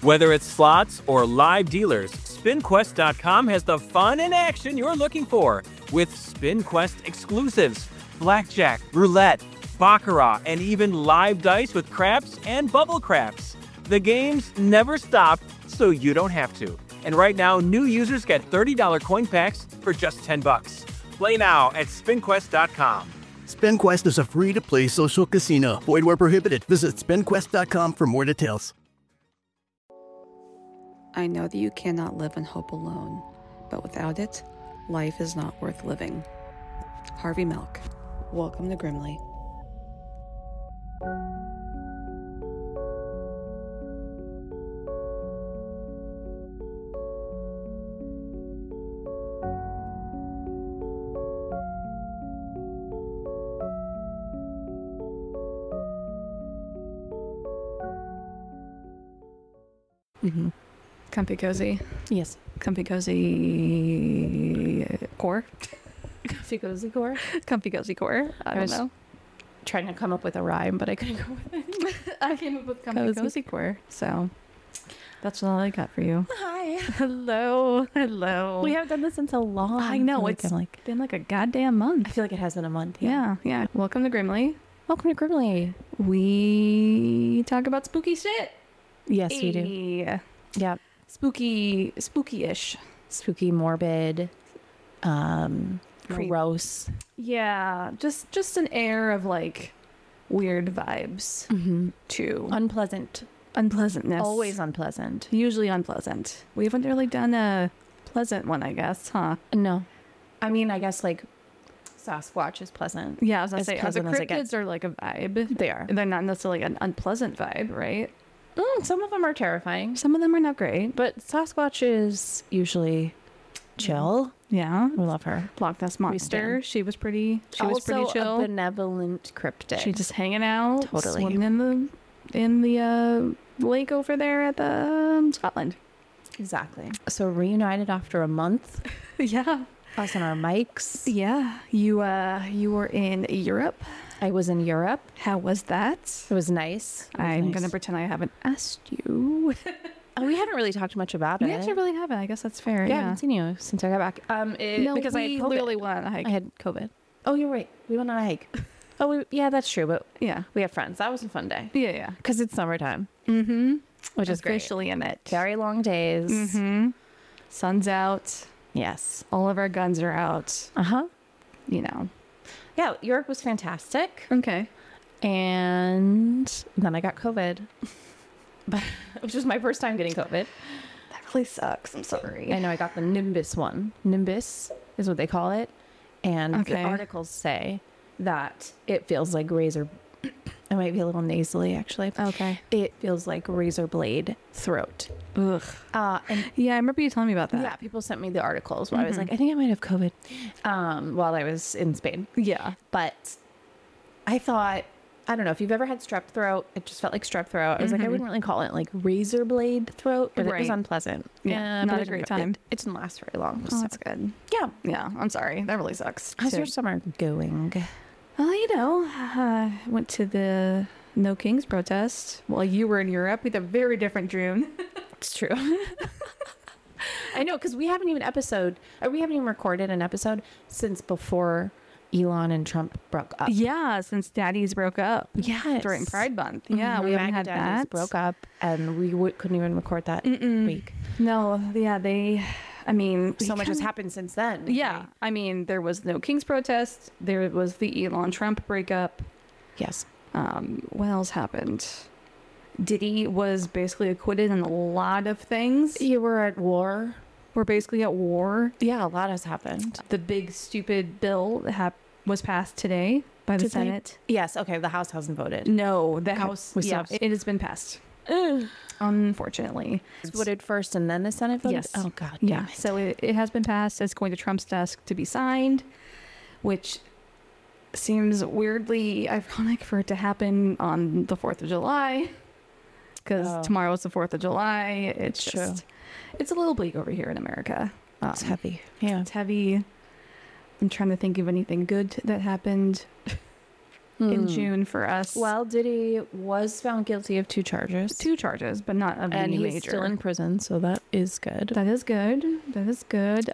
Whether it's slots or live dealers, SpinQuest.com has the fun and action you're looking for with SpinQuest exclusives, blackjack, roulette, baccarat, and even live dice with craps and bubble craps. The games never stop, so you don't have to. And right now, new users get $30 coin packs for just $10. Play now at SpinQuest.com. SpinQuest is a free-to-play social casino. Void where prohibited. Visit SpinQuest.com for more details. I know that you cannot live in hope alone, but without it, life is not worth living. Harvey Milk. Welcome to Grimly. Mm-hmm. Comfy cozy. Yes. Comfy cozy core. Comfy cozy core. Comfy cozy core. I don't know. Trying to come up with a rhyme, but I couldn't go with it. I came up with comfy cozy core. So that's all I got for you. Hi. Hello. Hello. We haven't done this in so long. I know. It's been like a goddamn month. I feel like it has been a month. Yeah. Welcome to Grimly. Welcome to Grimly. We talk about spooky shit. Yes, we do. Yeah. Spooky-ish. Spooky, morbid, gross. Yeah, just an air of like weird vibes too. Unpleasantness. Always unpleasant. Usually unpleasant. We haven't really done a pleasant one, I guess, huh? No. I mean, I guess like Sasquatch is pleasant. Yeah, I was gonna say, the pleasant as it cryptids gets. are like a vibe. They are. They're not necessarily an unpleasant vibe, right? Some of them are terrifying, Some of them are not great. but Sasquatch is usually chill. Yeah. We love her. Loch Ness Monster. She was pretty chill. A benevolent cryptid. She's just hanging out, Totally. swimming in the lake over there at the Scotland. Exactly. So reunited after a month. Yeah. Us and our mics. Yeah. You were in Europe. I was in Europe. How was that? It was nice. I'm going to pretend I haven't asked you. We haven't really talked much about it. We actually really haven't. I guess that's fair. Yeah, I haven't seen you since I got back. Because I had COVID. literally went on a hike. I had COVID. Oh, you're right. We went on a hike. Yeah, that's true. But Yeah. we have friends. That was a fun day. Yeah. Because it's summertime, Mm-hmm. which is great. Officially in it. Very long days. Mm-hmm. Sun's out. Yes. All of our guns are out. Uh-huh. You know. Yeah, Europe was fantastic. Okay. And then I got COVID. Which was my first time getting COVID. That really sucks. I'm sorry. I know I got the Nimbus one. Nimbus is what they call it. And Okay. the articles say that it feels like razor. I might be a little nasally, actually. Okay. It feels like razor blade throat. Ugh. And Yeah, I remember you telling me about that. yeah, people sent me the articles where I was like, I think I might have COVID while I was in Spain. Yeah. But I thought, I don't know if you've ever had strep throat. It just felt like strep throat. I was like, I wouldn't really call it like razor blade throat, but it was Right. unpleasant. Yeah, not but a great time. It didn't last very long. Oh, that's good. Yeah. Yeah, I'm sorry. That really sucks. How's too. your summer going? Well, you know, went to the No Kings protest while you were in Europe. We had a very different June. It's true. I know, because we haven't even recorded an episode since before Elon and Trump broke up. Yeah, since Daddies broke up. Yes. During Pride Month. Yeah, we haven't had that. Broke up, and we couldn't even record that week. No, yeah, So much has happened since then. Yeah, I mean, there was No Kings protest. There was the Elon Trump breakup. Yes. What else happened? Diddy was basically acquitted in a lot of things. You were at war. We're basically at war. Yeah, a lot has happened. The big stupid bill that was passed today by the Senate. Yes. Okay. The House hasn't voted. No, the House. We still Yeah, have- it has been passed. Unfortunately. Voted first and then the Senate voted? Yes. Oh, God. Yeah. Damn it. So it has been passed. It's going to Trump's desk to be signed, which seems weirdly ironic for it to happen on the 4th of July. Because tomorrow is the 4th of July. It's true. It's a little bleak over here in America. It's heavy. Yeah. It's heavy. I'm trying to think of anything good that happened. in June for us. Well, Diddy was found guilty of 2 charges. 2 charges, but not of and any he's major. still in prison, so that is good. That is good. That is good.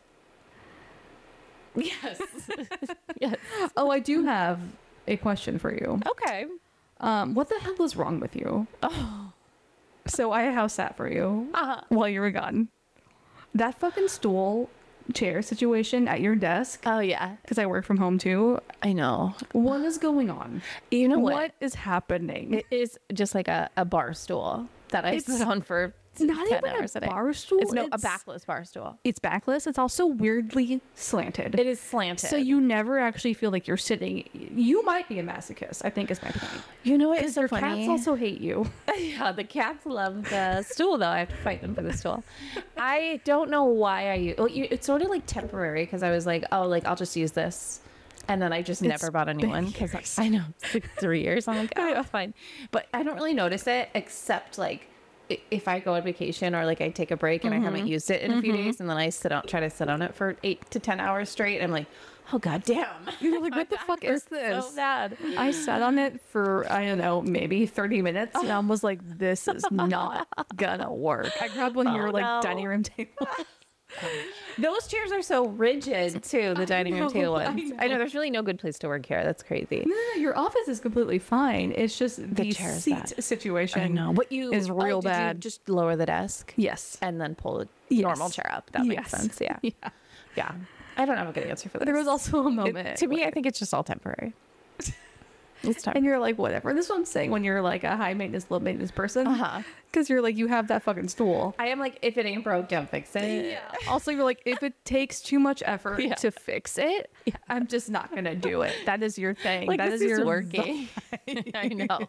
Yes. Yes. Oh, I do have a question for you. Okay. What the hell is wrong with you? Oh. So I house sat for you Uh-huh. while you were gone. That fucking stool chair situation at your desk, Oh, yeah. because I work from home too. I know. What is going on? You know What is happening? It is just like a bar stool that I sit on for Not 10 even hours a a day. bar stool. It's a backless bar stool. It's backless. It's also weirdly slanted. It is slanted. So you never actually feel like you're sitting. You might be a masochist, I think is my point. you know what is Because so your funny? cats also hate you. Yeah, the cats love the stool, though. I have to fight them for the stool. I don't know why I use. Well, it's sort of like temporary because I was like, oh, like I'll just use this, and then I just never bought a new one because I know it's like 3 years. I'm like, oh, it's fine, but I don't really notice it except like if I go on vacation or like I take a break and I haven't used it in a few days, and then I try to sit on it for 8 to 10 hours straight. And I'm like, oh god damn, You're like, what the fuck is this? so bad. I sat on it for, I don't know, maybe 30 minutes, and I was like, this is not gonna work. I grabbed one of your like no. dining room table. Those chairs are so rigid too. The dining room table I ones. know. I know there's really no good place to work here. That's crazy. No, your office is completely fine. It's just the chair is seat bad. situation. I know. What you is real did you bad. just lower the desk Yes. and then pull the Yes. normal chair up. That makes Yes. sense. Yeah. Yeah. Yeah. I don't have a good answer for this. There was also a moment to me, I think it's just all temporary. It's and you're like, whatever. This is what I'm saying when you're like a high maintenance, low maintenance person. Uh-huh. Because you're like, you have that fucking stool. I am like, if it ain't broke, don't fix it. Also, you're like, if it takes too much effort Yeah. to fix it, I'm just not gonna do it. That is your thing. Like, that this is is your working. I know.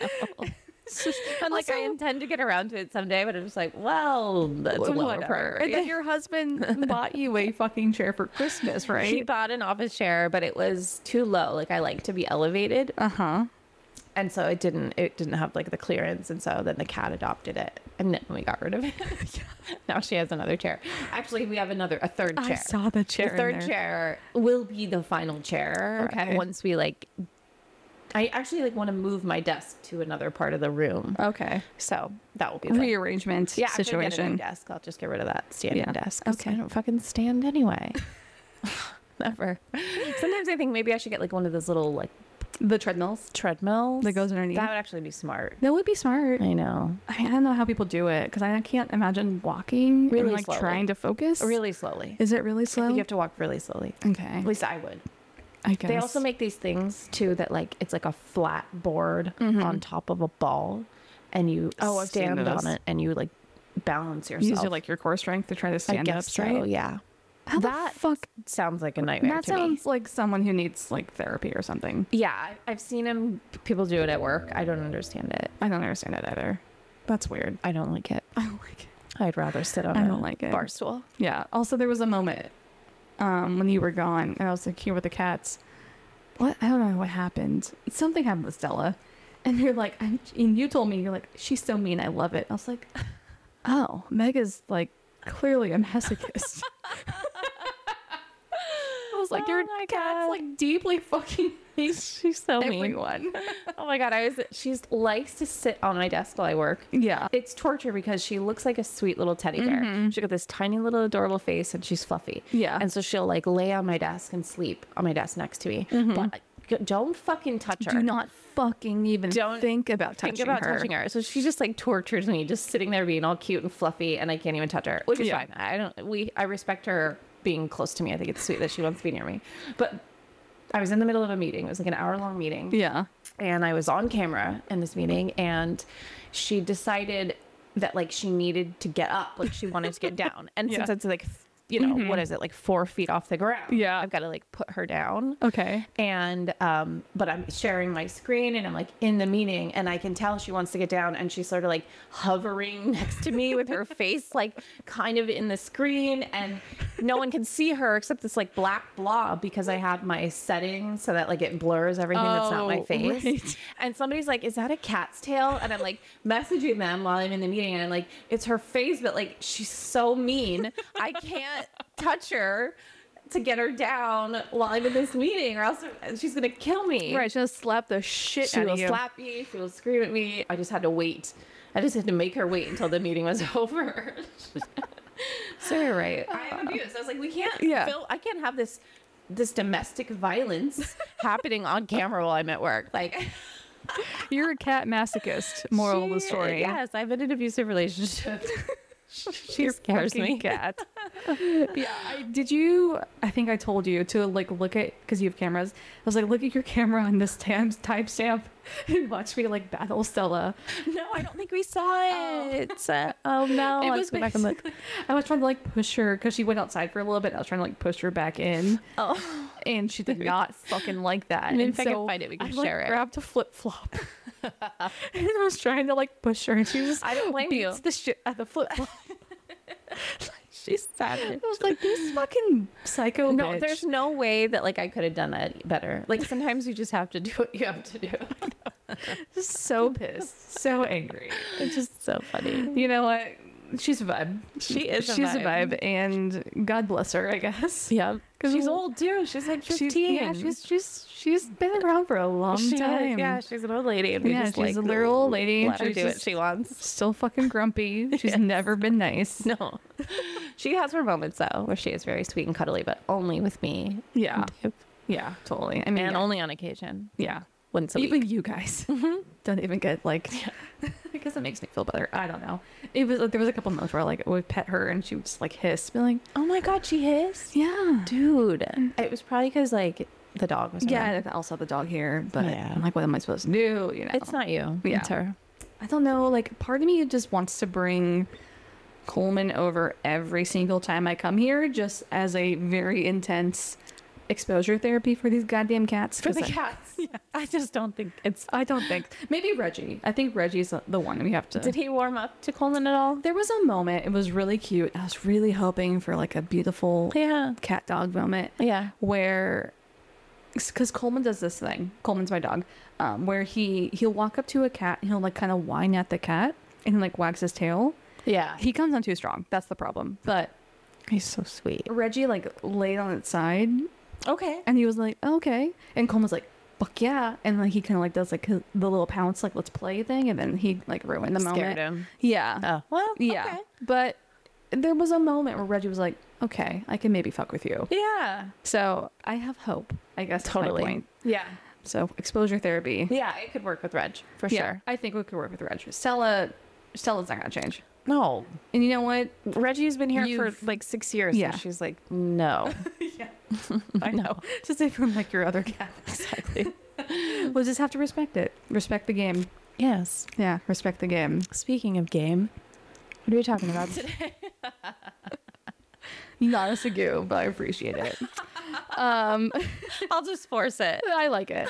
And like, I intend to get around to it someday, but I'm just like, well, that's a lower Whatever. priority. And then your husband bought you a fucking chair for Christmas, right? He bought an office chair, but it was too low. Like, I like to be elevated. Uh-huh. And so it didn't have like the clearance, and so then the cat adopted it, and then we got rid of it. Now she has another chair. Actually, we have a third chair. I saw the chair. The in third there. chair will be the final chair. Okay. Once we like, I actually like want to move my desk to another part of the room. Okay. So that will be the Rearrangement yeah, after I get a new situation. desk. I'll just get rid of that standing Yeah. desk. 'Cause Okay. I don't fucking stand anyway. Never. Sometimes I think maybe I should get like one of those little like The treadmills. treadmills That goes underneath. That would actually be smart. That would be smart. I know. I mean, I don't know how people do it because I can't imagine walking Really and like slowly. trying to focus. Really slowly. Is it really I slow? think you have to walk really slowly. Okay. At least I would. I guess. They also make these things too that like it's like a flat board on top of a ball, and you Oh, I've seen stand those. on it and you like balance yourself. use your like your core strength to try to I stand up guess straight. so, yeah. How That the fuck? sounds like a nightmare That to me. sounds like someone who needs like therapy or something. Yeah, I've seen people do it at work. I don't understand it. I don't understand it either. That's weird. I don't like it. I don't like it. I'd rather sit on I a don't like it. bar stool. Yeah. Also, there was a moment when you were gone, and I was like here with the cats. What? I don't know what happened. Something happened with Stella, and you're like, and you told me you're like, she's so mean. I love it. I was like, oh, Meg is like clearly a masochist. I was like, your Oh my cat's God. like deeply fucking hates She's so mean. everyone. Oh my god, she's likes to sit on my desk while I work. Yeah. It's torture because she looks like a sweet little teddy bear. She's got this tiny little adorable face and she's fluffy. Yeah. And so she'll like lay on my desk and sleep on my desk next to me. But don't fucking touch her. Do not fucking even Don't think about touching Think about her. touching her. So she just like tortures me, just sitting there being all cute and fluffy, and I can't even touch her, which is Yeah. fine. I respect her being close to me. I think it's sweet that she wants to be near me. But I was in the middle of a meeting. It was like an hour-long meeting. Yeah. And I was on camera in this meeting, and she decided that like she needed to get up, like she wanted to get down. And since Yeah. it's like, you know, what is it, like 4 feet off the ground? Yeah. I've got to like put her down. Okay. And but I'm sharing my screen and I'm like in the meeting, and I can tell she wants to get down, and she's sort of like hovering next to me with her face like kind of in the screen, and no one can see her except this like black blob because I have my settings so that like it blurs everything that's not my Oh, face. right. And somebody's like, is that a cat's tail? And I'm like messaging them while I'm in the meeting, and I'm like, it's her face, but like she's so mean. I can't touch her. to get her down while I'm in this meeting, or else she's gonna kill me. Right, she'll slap the shit She out will of you. slap me. She will scream at me. I just had to wait. I just had to make her wait until the meeting was over. So you're right. I am abused. I was like, we can't. I can't have this domestic violence happening on camera while I'm at work. Like, You're a cat masochist. Moral of the story. Yes, I've been in an abusive relationship. She scares me. Cat. Yeah. I think I told you to like look at, because you have cameras. I was like, look at your camera on this timestamp and watch me like battle Stella. No, I don't think we saw it. Oh no, It let's was go back and look. I was trying to like push her because she went outside for a little bit. I was trying to like push her back in. Oh, And she did not fucking like that. And And if I can find it, we can I, share like, it. grabbed a flip flop. And I was trying to like push her, and she just I don't blame you. beats the shit out of the flip flop. She's savage. I was like, this fucking psycho No, bitch. there's no way that like I could have done that better. Like sometimes you just have to do what you have to do. Just so pissed, so angry. It's just so funny. You know what? She's a vibe. She is. She's a vibe, and God bless her, I guess. Yeah, 'Cause she's we- old too. She's like 15. Yeah, she's been around for a long time. Yeah, she's an old lady. And we Yeah, just, she's like, a literal old lady, and Let her she's do what just she wants. still fucking grumpy. She's never been nice. No, she has her moments though, where she is very sweet and cuddly, but only with me. Yeah, and Dave. yeah, totally. I mean, And yeah. only on occasion. Yeah. Once a Even week. you guys don't even get like, because it makes me feel better. I don't know. It was there was a couple moments where like I would pet her and she would just like hiss, be like, Oh my god, she hissed. yeah, Dude, it was probably because like the dog was yeah. around. And I also have the dog here, but Yeah. I'm like, what am I supposed to do? You know, It's not you. Yeah. It's her. I don't know. Like, part of me just wants to bring Coleman over every single time I come here, just as a very intense exposure therapy for these goddamn cats. For the 'cause cats. Yeah. I just don't think it's. I don't think. Maybe Reggie. I think Reggie's the one we have to. Did he warm up to Coleman at all? There was a moment. It was really cute. I was really hoping for like a beautiful Yeah. cat dog moment Yeah. where, because Coleman does this thing. Coleman's my dog, where he'll walk up to a cat and he'll like kind of whine at the cat and like wags his tail. Yeah. He comes on too strong. That's the problem. But He's so sweet. Reggie like laid on its side Okay. and he was like, okay. And Coleman's like, fuck yeah. And like he kind of like does like the little pounce like let's play thing, and then he like ruined the moment. Scared him. Yeah. Oh. Well, Yeah. okay. But there was a moment where Reggie was like, okay, I can maybe fuck with you. Yeah. So I have hope, I guess. is my Totally. point. Yeah. So exposure therapy. Yeah, it could work with Reg for Yeah, sure. I think we could work with Reggie. Stella's not gonna change. No, And you know what? Reggie's been here You've- for like 6 years. Yeah. And she's like, no. Yeah. I know. Just like from like your other cat. Exactly. We'll just have to respect it. Respect the game. Yes. Yeah, respect the game. Speaking of game, what are we talking about today? Not a Segu, but I appreciate it. I'll just force it. I like it.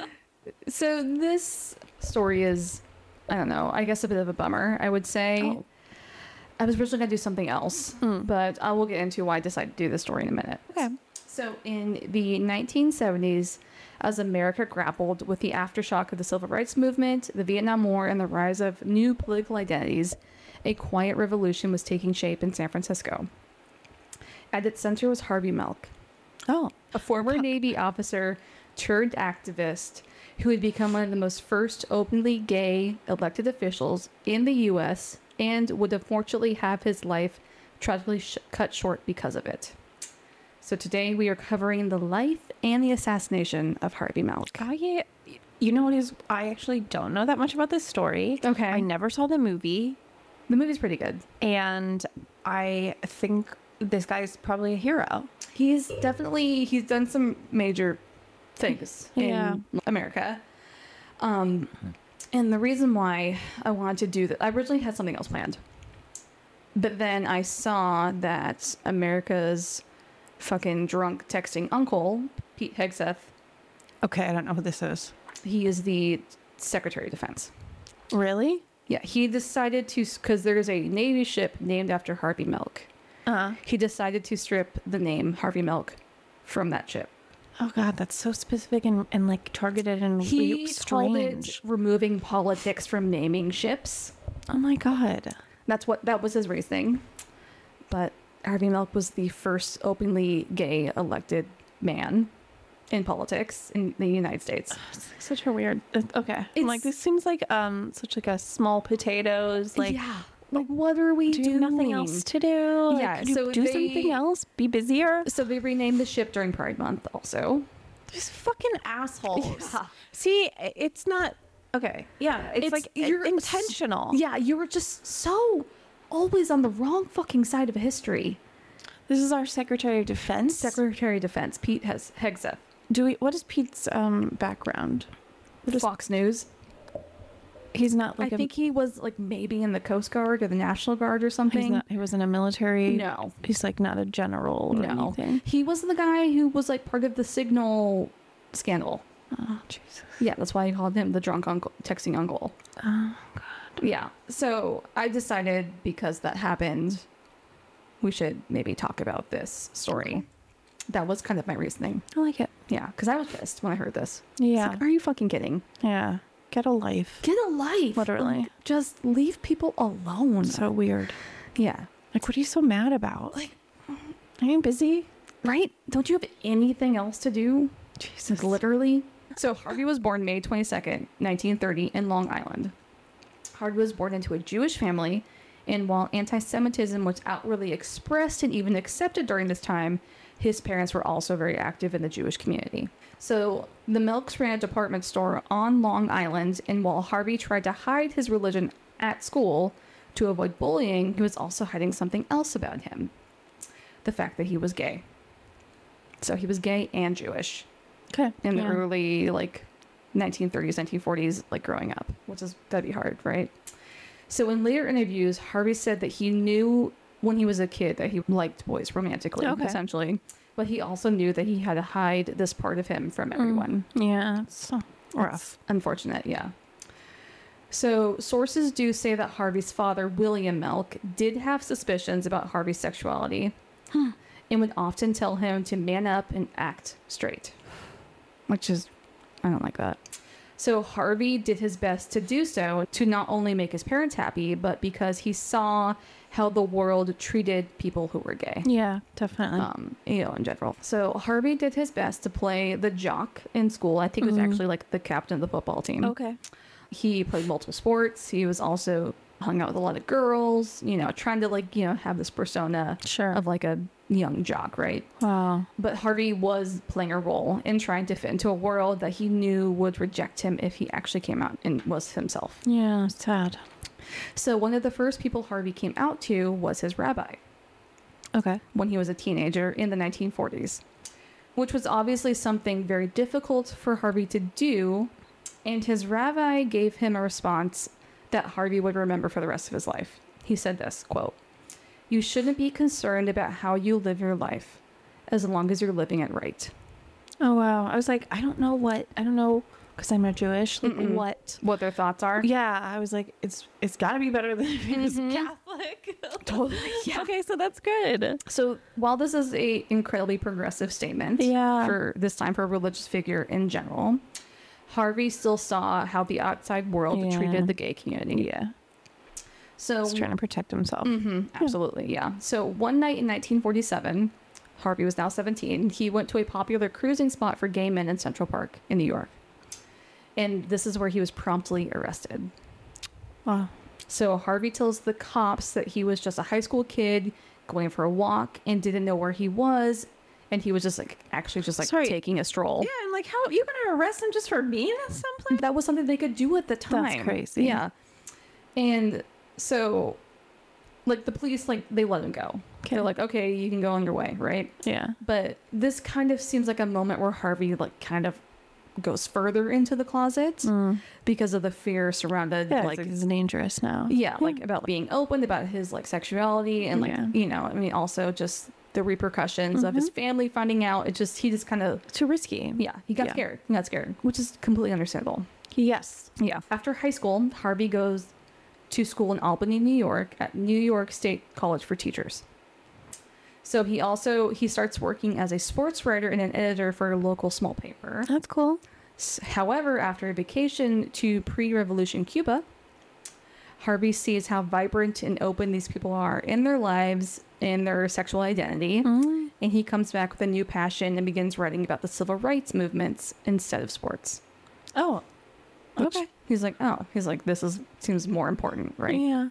So this story is, I don't know, I guess a bit of a bummer, I would say. Oh. I was originally going to do something else, but I will get into why I decided to do this story in a minute. Okay. So in the 1970s, as America grappled with the aftershock of the Civil Rights Movement, the Vietnam War, and the rise of new political identities, a quiet revolution was taking shape in San Francisco. At its center was Harvey Milk, Oh. a former Navy officer turned activist who had become one of the most first openly gay elected officials in the U.S. and would unfortunately have his life tragically cut short because of it. So today we are covering the life and the assassination of Harvey Milk. You know what is? I actually don't know that much about this story. Okay. I never saw the movie, The movie's pretty good. and I think this guy's probably a hero. He's done some major things Yeah. in America. And the reason why I wanted to do that, I originally had something else planned. But then I saw that America's fucking drunk texting uncle, Pete Hegseth, Okay, I don't know who this is. he is the Secretary of Defense. Really? Yeah, he decided to, because there's a Navy ship named after Harvey Milk. He decided to strip the name Harvey Milk from that ship. Oh God, that's so specific and like targeted and He called strange. it removing politics from naming ships. Oh my God. That was his reasoning. But Harvey Milk was the first openly gay elected man in politics in the United States. Such a weird. Okay, It's- like this seems like such like a small potatoes. Like, yeah. Like, what are we do you doing? have nothing else to do? Like, Yeah, could you so do they- something else. Be busier. So they renamed the ship during Pride Month also. These fucking assholes. Yeah. See, it's not okay. Yeah, it's like you're intentional. Yeah, you were just so always on the wrong fucking side of history. This is our Secretary of Defense. Secretary of Defense Pete Hegseth. What is Pete's background? Fox News. He's not like I think he was like maybe in the Coast Guard or the National Guard or something. he wasn't a military. No. He's like not a general or No. anything. He was the guy who was like part of the Signal scandal. Oh Jesus. Yeah, that's why I called him the drunk uncle, texting uncle. Oh God. Yeah. So I decided because that happened, we should maybe talk about this story. That was kind of my reasoning. I like it. Yeah, because I was pissed when I heard this. Yeah. It's like, are you fucking kidding? Yeah. Get a life. Get a life. Literally. Like, just leave people alone. So weird. Yeah. Like, what are you so mad about? Like, are you busy? right? Don't you have anything else to do? Jesus. Literally. So Harvey was born May 22nd, 1930 in Long Island. Harvey was born into a Jewish family, and while anti-Semitism was outwardly expressed and even accepted during this time, his parents were also very active in the Jewish community. So the Milks ran a department store on Long Island, and while Harvey tried to hide his religion at school to avoid bullying, he was also hiding something else about him. The fact that he was gay. So he was gay and Jewish Okay. in the Yeah. early, like, 1930s, 1940s, like, growing up, which is, that'd be hard, right? So in later interviews, Harvey said that he knew when he was a kid that he liked boys romantically, Okay. essentially. But he also knew that he had to hide this part of him from everyone. Yeah. It's so rough. It's unfortunate, yeah. So sources do say that Harvey's father, William Milk, did have suspicions about Harvey's sexuality and would often tell him to man up and act straight, which is, I don't like that. So Harvey did his best to do so, to not only make his parents happy, but because he saw how the world treated people who were gay. Yeah, definitely. In general. So Harvey did his best to play the jock in school. I think he was actually like the captain of the football team. Okay. He played multiple sports. He was also hung out with a lot of girls, trying to have this persona Sure. of like a young jock, right? Wow. But Harvey was playing a role in trying to fit into a world that he knew would reject him if he actually came out and was himself. Yeah, sad. So one of the first people Harvey came out to was his rabbi Okay. when he was a teenager in the 1940s, which was obviously something very difficult for Harvey to do. And his rabbi gave him a response that Harvey would remember for the rest of his life. He said this, quote, "You shouldn't be concerned about how you live your life as long as you're living it right." Oh, wow. I was like, I don't know, because I'm not Jewish. Like, What their thoughts are. Yeah, I was like, it's got to be better than if he was Catholic. Totally. Yeah. Okay, so that's good. So while this is a incredibly progressive statement Yeah. for this time for a religious figure in general, Harvey still saw how the outside world Yeah. treated the gay community. Yeah. So He's trying to protect himself. absolutely, yeah. So one night in 1947, Harvey was now 17. He went to a popular cruising spot for gay men in Central Park in New York. And this is where he was promptly arrested. Wow. So Harvey tells the cops that he was just a high school kid going for a walk and didn't know where he was. And he was just Sorry. taking a stroll. Yeah, I'm like, how you gonna arrest him just for being at someplace? That was something they could do at the time. That's crazy. Yeah. And so, like, the police, like, they let him go. Okay. They're like, okay, you can go on your way, right? Yeah. But this kind of seems like a moment where Harvey, like, kind of goes further into the closet because of the fear surrounded, Yeah, like, it's dangerous now. yeah, like, about being open about his, like, sexuality and, like, Yeah. also just the repercussions of his family finding out. He just kind of, Too risky. yeah, he got scared, which is completely understandable. Yes. Yeah. After high school, Harvey goes to school in Albany, New York at New York State College for Teachers. So he starts working as a sports writer and an editor for a local small paper. That's cool. However, after a vacation to pre-revolution Cuba, Harvey sees how vibrant and open these people are in their lives, in their sexual identity, and he comes back with a new passion and begins writing about the civil rights movements instead of sports. Oh, Which okay. He's like, seems more important, right? Yeah.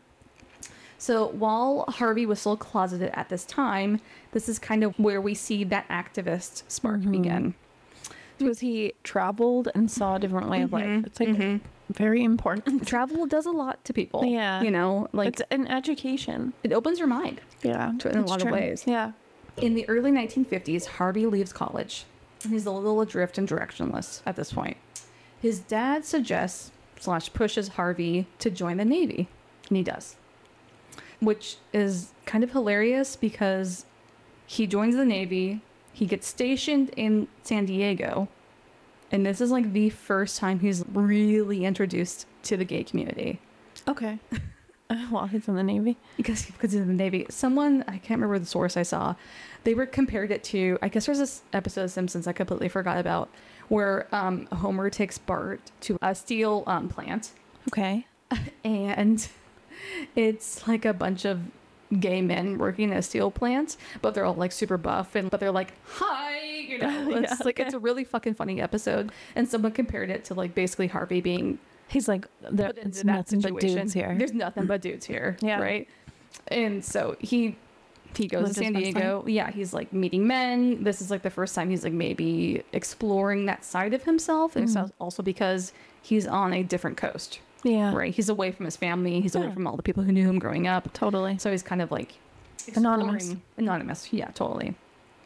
So while Harvey was still closeted at this time, this is kind of where we see that activist spark begin. Because he traveled and saw a different way of life. It's like very important. Travel does a lot to people. Yeah. You know, like It's an education. it opens your mind. Yeah. In a lot of ways. Yeah. In the early 1950s, Harvey leaves college. He's a little adrift and directionless at this point. His dad suggests / pushes Harvey to join the Navy, and he does. Which is kind of hilarious because he joins the Navy, he gets stationed in San Diego, and this is like the first time he's really introduced to the gay community. Okay. While he's in the Navy. Because he's in the Navy. Someone, I can't remember the source I saw, they were compared it to, I guess there's this episode of Simpsons I completely forgot about, where Homer takes Bart to a steel plant, Okay. and it's like a bunch of gay men working at a steel plant, but they're all like super buff, but they're like, hi, you know. It's Yeah, like it's a really fucking funny episode, and someone compared it to like basically Harvey being He's like, there, put it's into that nothing but situation. dudes here. There's nothing but dudes here. Yeah. Right. And so he goes Lived to San his best Diego. Yeah. He's like meeting men. This is like the first time he's like maybe exploring that side of himself. And it's also because he's on a different coast. Yeah. Right. He's away from his family. He's away from all the people who knew him growing up. Totally. So he's kind of like Anonymous. Anonymous. Yeah, totally.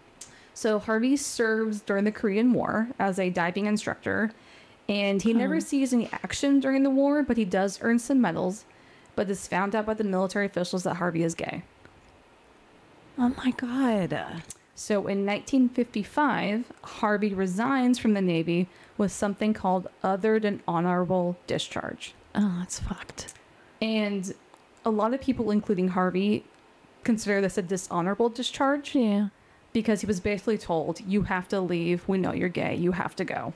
So Harvey serves during the Korean War as a diving instructor, and he never sees any action during the war, but he does earn some medals, but is found out by the military officials that Harvey is gay. Oh my God. So in 1955, Harvey resigns from the Navy with something called other than honorable discharge. Oh, that's fucked. And a lot of people, including Harvey, consider this a dishonorable discharge. Yeah. Because he was basically told, you have to leave. We know you're gay. You have to go.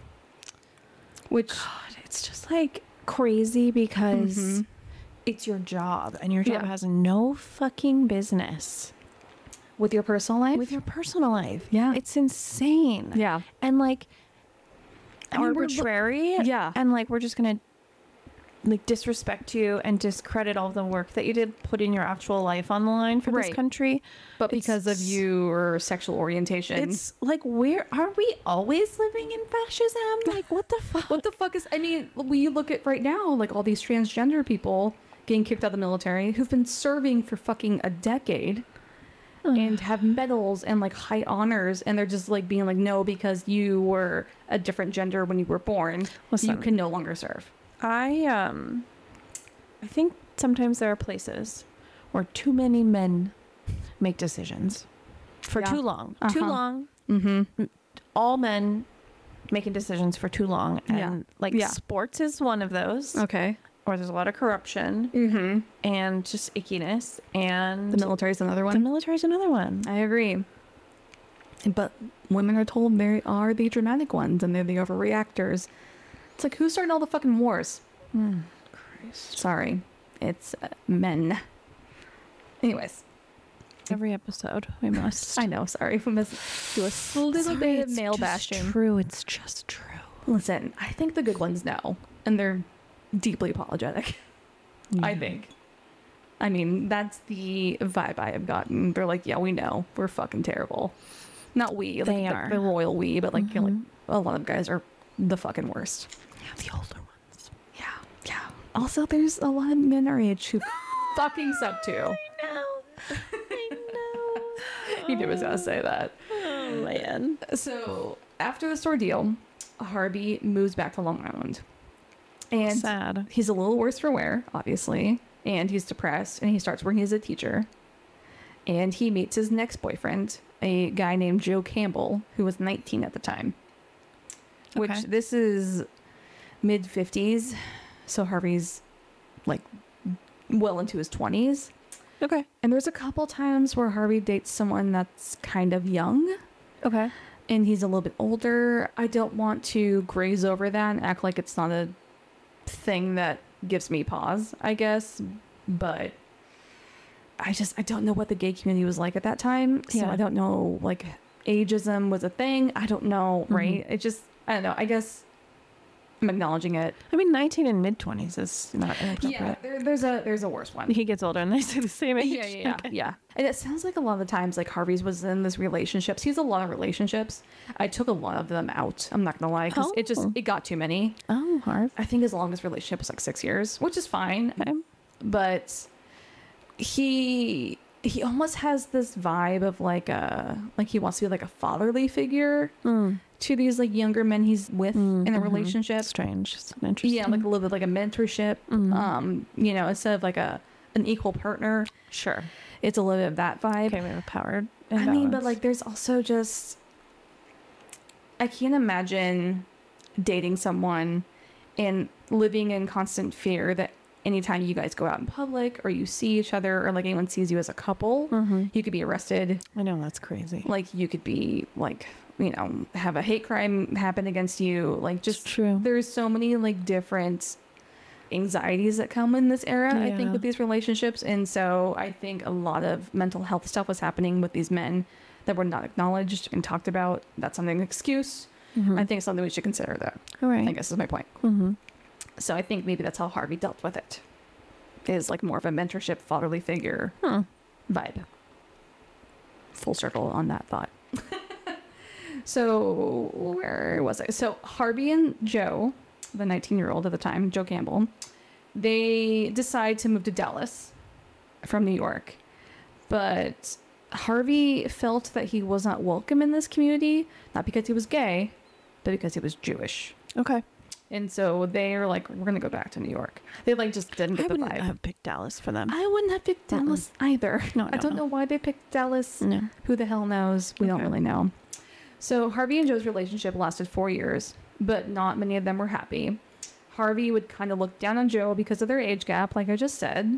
Which, God, it's just like crazy because it's your job and your job Yeah. has no fucking business with your personal life? with your personal life. Yeah. It's insane. Yeah. And like I mean, we're arbitrary. yeah. And like we're just going to like disrespect you and discredit all the work that you did, putting your actual life on the line for Right. this country. But because of your sexual orientation. It's like, where are we always living in fascism? Like, what the fuck? What the fuck is, I mean, we look at right now, like all these transgender people getting kicked out of the military who've been serving for fucking a decade and have medals and like high honors, and they're just like being like, no, because you were a different gender when you were born, you Listen. can no longer serve. I think sometimes there are places where too many men make decisions for Yeah. too long. Uh-huh. Too long. Mm-hmm. All men making decisions for too long. And Yeah. like Yeah. sports is one of those. Okay. Or there's a lot of corruption Mm-hmm. and just ickiness. And The military's another the one. military's another one. I agree. But women are told they are the dramatic ones and they're the overreactors. It's like, who's starting all the fucking wars? Christ. Sorry. It's men. Anyways, Every episode we must. I know, sorry. We must do a little bit of male bashing. True. It's just true. Listen, I think the good ones know, and they're deeply apologetic. I think. I mean, that's the vibe I have gotten. They're like, yeah, we know. We're fucking terrible. Not we. Like, They the, are. the royal we, but like, you know, like a lot of guys are the fucking worst. Yeah, the older ones. Yeah. Yeah. Also, there's a lot of men our age who fucking suck too. I know. He was gonna say that. Oh man. So after this ordeal, Harvey moves back to Long Island. And Sad. he's a little worse for wear, obviously. And he's depressed, and he starts working as a teacher. And he meets his next boyfriend, a guy named Joe Campbell, who was 19 at the time. Which Okay. this is mid-50s, so Harvey's like well into his 20s. Okay. And there's a couple times where Harvey dates someone that's kind of young, Okay. and he's a little bit older. I don't want to graze over that and act like it's not a thing that gives me pause, I guess. But I don't know what the gay community was like at that time. So Yeah. I don't know, like, ageism was a thing. I don't know, right? It just, I don't know. I guess I'm acknowledging it. I mean, 19 and mid-20s is not inappropriate. Yeah, there's a worse one. He gets older and they say the same age. Yeah. Okay. Yeah. And it sounds like a lot of the times, like, Harvey's was in this relationships. He's a lot of relationships. I took a lot of them out. I'm not gonna lie, because it got too many. Oh, Harv. I think his longest relationship was like 6 years, which is fine. Okay. But he almost has this vibe of like he wants to be like a fatherly figure to these like younger men he's with in a relationship. Strange. It's interesting. Yeah, like a little bit like a mentorship. You know, instead of like an equal partner, Sure. it's a little bit of that vibe. Okay, we have a powered I mean, but imbalance. like there's also just, I can't imagine dating someone and living in constant fear that anytime you guys go out in public or you see each other or like anyone sees you as a couple, you could be arrested. I know, that's crazy. Like you could be like, you know, have a hate crime happen against you. Like just true. There's so many like different anxieties that come in this era, I think, Yeah. with these relationships. And so I think a lot of mental health stuff was happening with these men that were not acknowledged and talked about. That's something an excuse. I think it's something we should consider, though. All right. I guess is my point. So I think maybe that's how Harvey dealt with it. Is like more of a mentorship, fatherly figure vibe. Full circle on that thought. So where was I? So Harvey and Joe, the 19-year-old at the time, Joe Campbell, they decide to move to Dallas from New York. But Harvey felt that he was not welcome in this community, not because he was gay, but because he was Jewish. Okay. And so they're like, we're going to go back to New York. They like just didn't get I the wouldn't vibe. have picked Dallas for them. I wouldn't have picked Dallas either. No, I I don't don't know. know why they picked Dallas. No. Who the hell knows? We don't Okay. really know. So Harvey and Joe's relationship lasted 4 years, but not many of them were happy. Harvey would kind of look down on Joe because of their age gap, like I just said.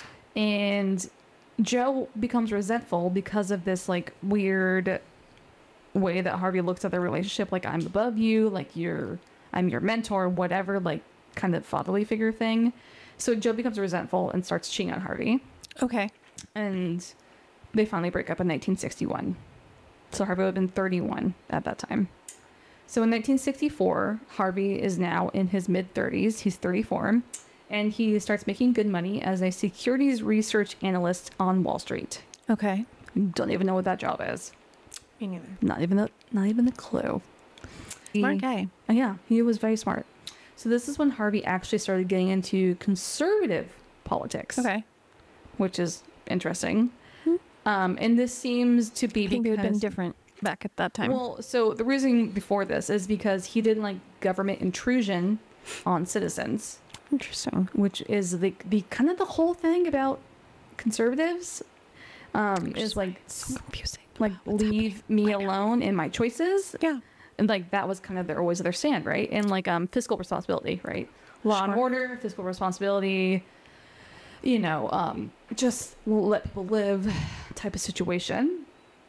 And Joe becomes resentful because of this like weird way that Harvey looks at their relationship, like I'm above you, like I'm your mentor, whatever, like kind of fatherly figure thing. So Joe becomes resentful and starts cheating on Harvey. Okay. And they finally break up in 1961. So Harvey would have been 31 at that time. So in 1964, Harvey is now in his mid-30s. He's 34. And he starts making good money as a securities research analyst on Wall Street. Okay. Don't even know what that job is. Me neither. Not even a clue. Smart guy. Yeah, he was very smart. So this is when Harvey actually started getting into conservative politics. Okay. Which is interesting. And this seems to be I think it would have been because- different back at that time. Well, so the reason before this is because he didn't like government intrusion on citizens, Interesting. which is the kind of the whole thing about conservatives. Is like So confusing. like leave me alone in my choices. Yeah. And like that was kind of always their stand, right? And like fiscal responsibility, right? Law and Sure. order, fiscal responsibility, you know, just let people live type of situation.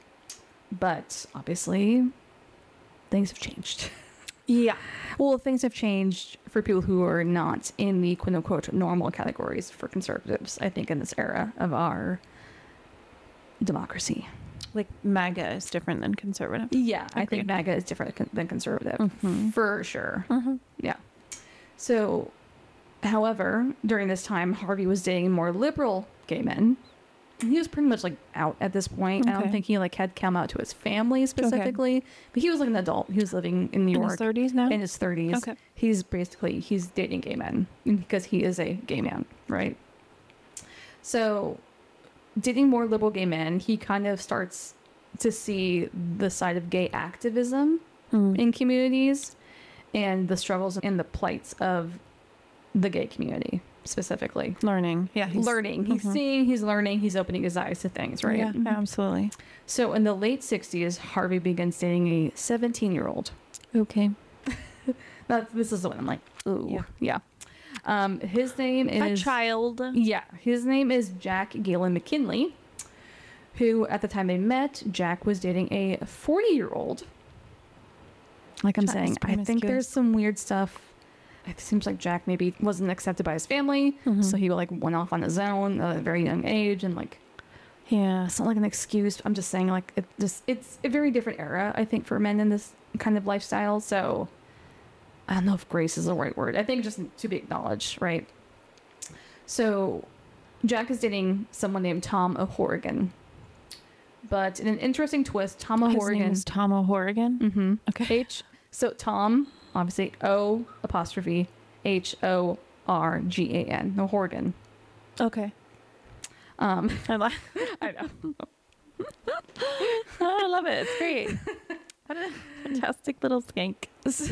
But obviously things have changed. Yeah. Well, things have changed for people who are not in the quote unquote normal categories for conservatives, I think, in this era of our democracy. Like MAGA is different than conservative. Yeah, I Agreed. think MAGA is different than conservative, for sure. Yeah. So, however, during this time, Harvey was dating more liberal gay men. He was pretty much like out at this point. I don't Okay. think he like had come out to his family specifically, but he was like an adult. He was living in New In York his 30s now? in his 30s. Okay. He's dating gay men because he is a gay man, right? So, dating more liberal gay men, he kind of starts to see the side of gay activism in communities and the struggles and the plights of the gay community specifically. Learning. Yeah. He's seeing, he's learning, he's opening his eyes to things, right? Yeah, absolutely. So in the late 60s, Harvey begins dating a 17-year-old. Okay. This is the one I'm like, ooh, yeah. His name A is child. Yeah, his name is Jack Galen McKinley, who at the time they met, Jack was dating a 40-year-old. Like I'm Jack saying, is I think promiscuous. there's some weird stuff It seems like Jack maybe wasn't accepted by his family, so he like went off on his own at a very young age, and like, Yeah. it's not like an excuse. I'm just saying, like, it's a very different era, I think, for men in this kind of lifestyle. So I don't know if grace is the right word. I think just to be acknowledged, right? So Jack is dating someone named Tom O'Horrigan. But in an interesting twist, Tom His O'Horrigan name is Tom O'Horrigan. Mm-hmm. Okay. So Tom, obviously O apostrophe Horrgan. O'Horrigan. Okay. I know. I love it. It's great. What a fantastic little skank.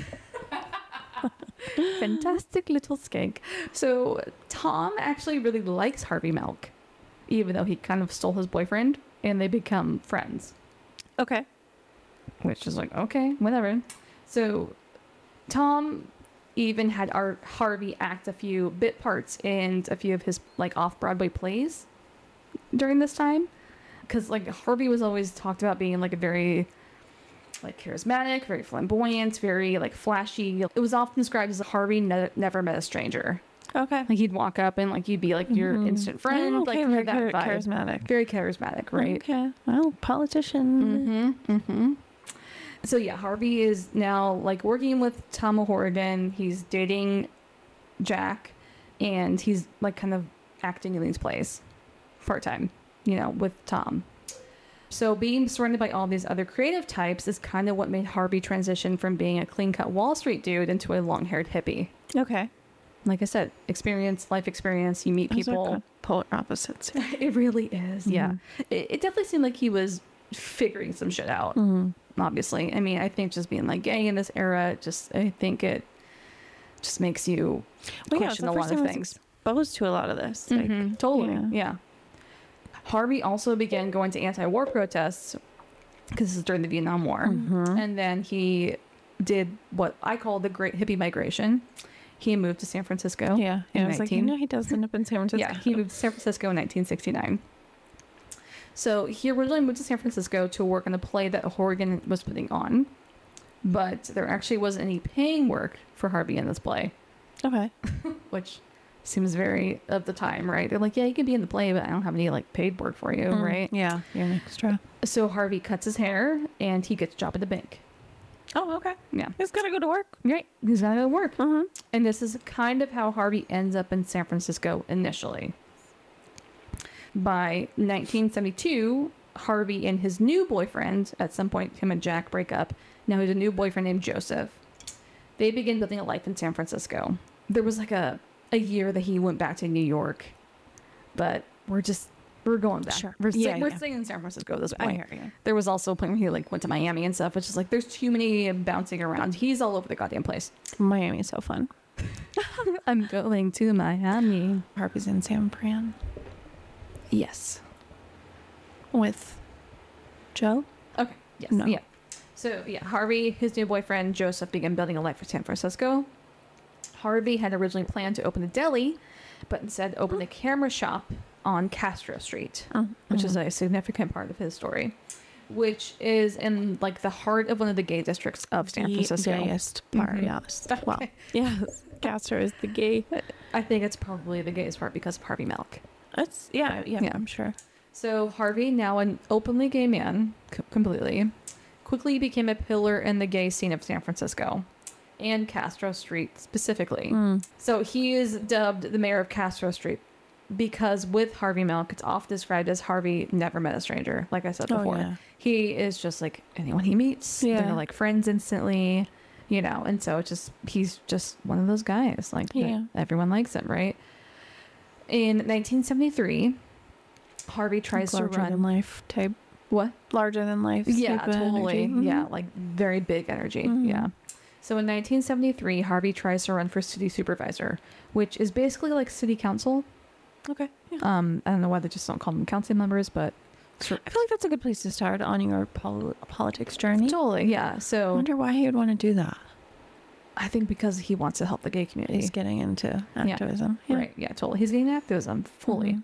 Fantastic little skank. So Tom actually really likes Harvey Milk, even though he kind of stole his boyfriend, and they become friends. Okay. Which is like, okay, whatever. So Tom even had Harvey act a few bit parts in a few of his like off-Broadway plays during this time. Because like Harvey was always talked about being like a very like charismatic, very flamboyant, very like flashy. It was often described as Harvey never met a stranger. Okay. Like he'd walk up and like you'd be like your instant friend. Oh, okay, like very that vibe. charismatic. Very charismatic, right? Okay. Well, politician. So yeah, Harvey is now like working with Tom O'Horrigan. He's dating Jack, and he's like kind of acting in these plays part-time, you know, with Tom. So being surrounded by all these other creative types is kind of what made Harvey transition from being a clean-cut Wall Street dude into a long-haired hippie. Okay. Like I said, life experience, you meet Those are people. kind of polar opposites. It really is, yeah. It definitely seemed like he was figuring some shit out, obviously. I mean, I think just being like gay in this era, I think it just makes you question a lot of things. Exposed to a lot of this. Like, Totally, yeah. Harvey also began going to anti-war protests because this is during the Vietnam War. And then he did what I call the Great Hippie Migration. He moved to San Francisco. Yeah. I was like, he does end up in San Francisco. Yeah, he moved to San Francisco in 1969. So he originally moved to San Francisco to work on a play that O'Horrigan was putting on. But there actually wasn't any paying work for Harvey in this play, Okay. which seems very of the time, right? They're like, yeah, you can be in the play, but I don't have any like paid work for you, right? Yeah. You're an extra. So Harvey cuts his hair and he gets a job at the bank. Oh, okay. Yeah. He's got to go to work. Right. He's got to go to work. And this is kind of how Harvey ends up in San Francisco initially. By 1972, Harvey and his new boyfriend, at some point him and Jack break up. Now he has a new boyfriend named Joseph. They begin building a life in San Francisco. There was like a year that he went back to New York, but we're going back. Sure. We're Yeah. staying in San Francisco at this I point. hear you. There was also a point where he like went to Miami and stuff, which is like there's too many bouncing around. He's all over the goddamn place. Miami is so fun. I'm going to Miami. Harvey's in San Fran Yes. with Joe. Okay. Yes. No. Yeah. So yeah, Harvey, his new boyfriend Joseph, began building a life in San Francisco. Harvey had originally planned to open a deli, but instead opened a camera shop on Castro Street, which is a significant part of his story, which is in like the heart of one of the gay districts of San Francisco. The gayest part, yes. Well, yes. Castro is the gay. I think it's probably the gayest part because of Harvey Milk. It's yeah, I'm sure. So Harvey, now an openly gay man, completely, quickly became a pillar in the gay scene of San Francisco, and Castro Street specifically. So he is dubbed the mayor of Castro Street because with Harvey Milk, it's often described as Harvey never met a stranger. Like I said before, yeah. he is just like anyone he meets. Yeah. They're like friends instantly, you know. And so he's just one of those guys. Like everyone likes him, right? In 1973, Harvey tries to Larger run than life type. What? Larger than life. Yeah, type of totally. energy. Yeah, like very big energy. Yeah. So in 1973, Harvey tries to run for city supervisor, which is basically like city council. Okay. Yeah. I don't know why they just don't call them council members, but I feel like that's a good place to start on your politics journey. totally. Yeah. I So wonder why he would want to do that. I think because he wants to help the gay community. He's getting into activism. Yeah. Right. Yeah, totally. He's getting activism fully.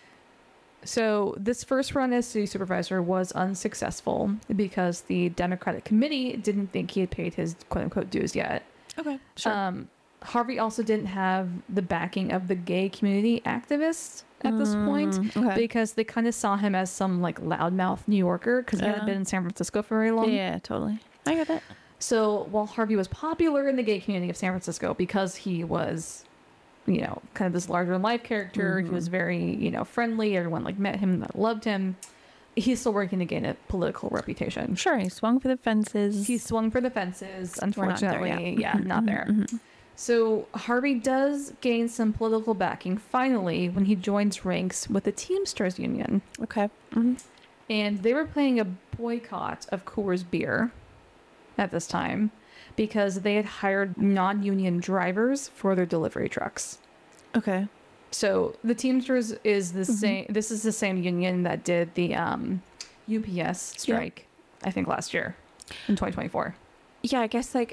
So this first run as city supervisor was unsuccessful because the Democratic committee didn't think he had paid his quote unquote dues yet. Okay. Sure. Harvey also didn't have the backing of the gay community activists at this point, okay. because they kind of saw him as some like loudmouth New Yorker, because he hadn't been in San Francisco for very long. Yeah, totally. I get it. So while Harvey was popular in the gay community of San Francisco because he was, you know, kind of this larger than life character, he was very, you know, friendly. Everyone like met him, that loved him. He's still working to gain a political reputation. Sure, he swung for the fences. He swung for the fences. We're not there Unfortunately, yet. yeah, not there. So Harvey does gain some political backing finally when he joins ranks with the Teamsters Union. Okay. And they were planning a boycott of Coors Beer at this time because they had hired non-union drivers for their delivery trucks. Okay. So the Teamsters is the same. This is the same union that did the UPS strike, I think, last year in 2024. Yeah, I guess like,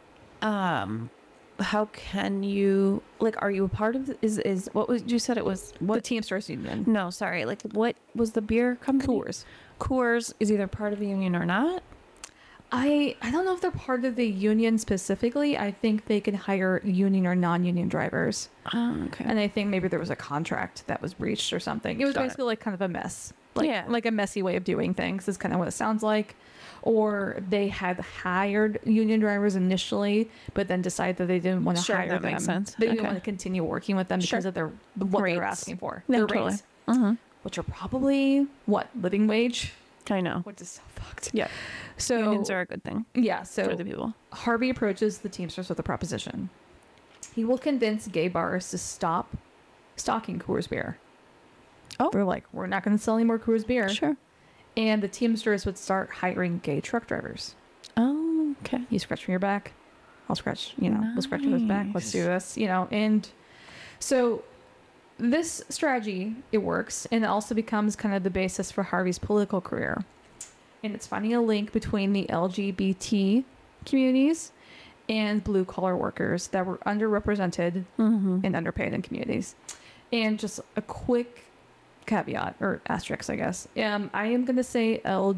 how can you like? Are you a part of? Is what was you said it was? The What? Teamsters Union. No, sorry. Like, what was the beer company? Coors. Coors is either part of the union or not. I don't know if they're part of the union specifically. I think they can hire union or non-union drivers. Okay. And I think maybe there was a contract that was breached or something. It was Got it. basically like kind of a mess. Like, Yeah. like a messy way of doing things is kind of what it sounds like. Or they had hired union drivers initially, but then decided that they didn't want to Sure, hire that them. makes sense. They didn't Okay. want to continue working with them because Sure. of what they were Rates. asking for. Yeah, Their totally. rates, which are probably living wage, I know. which is so fucked. Yeah. So Unions are a good thing yeah. So for the people. Harvey approaches the Teamsters with a proposition. He will convince gay bars to stop stocking Coors Beer. Oh. They're like, we're not going to sell any more Coors Beer. Sure. And the Teamsters would start hiring gay truck drivers. Oh, okay. You scratch from your back, I'll scratch, we'll scratch from his back. Let's do this, And so this strategy, it works. And it also becomes kind of the basis for Harvey's political career. And it's finding a link between the LGBT communities and blue collar workers that were underrepresented and underpaid in communities. And just a quick caveat or asterisk, I guess. I am going to say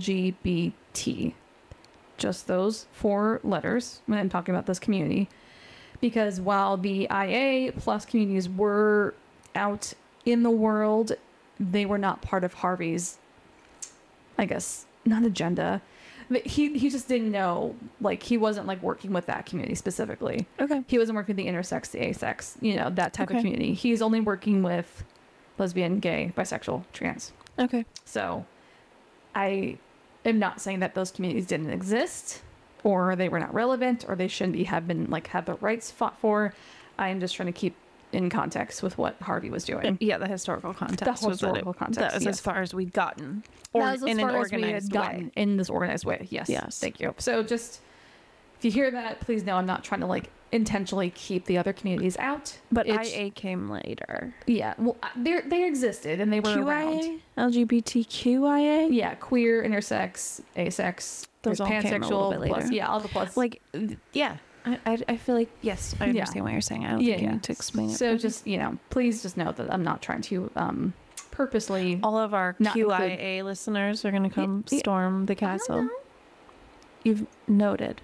LGBT, just those 4 letters when I'm talking about this community, because while the IA plus communities were out in the world, they were not part of Harvey's, I guess, not agenda. But he just didn't know, like, he wasn't like working with that community specifically. Okay. He wasn't working with the intersex, the asex, that type of Okay. community. He's only working with lesbian, gay, bisexual, trans. Okay. So I am not saying that those communities didn't exist or they were not relevant or they shouldn't have their rights fought for. I am just trying to keep in context with what Harvey was doing. Yeah, the historical context. The was that historical context, That was yes. as far as we'd gotten. That was as in an far as we had organized gotten way. in this organized way. Yes. Yes. Thank you. So just if you hear that, please know I'm not trying to intentionally keep the other communities out. But It's- IA came later. yeah, well, they existed and they were around. QIA? LGBTQIA? Yeah, queer, intersex, asex, Those there's all came a little bit later. plus, yeah, all the plus. Like, yeah. I feel like, yes, I understand what you're saying. I don't think you need to explain it. So further. just, please just know that I'm not trying to purposely. all of our not QIA listeners are going to come Yeah. storm the castle. You've noted.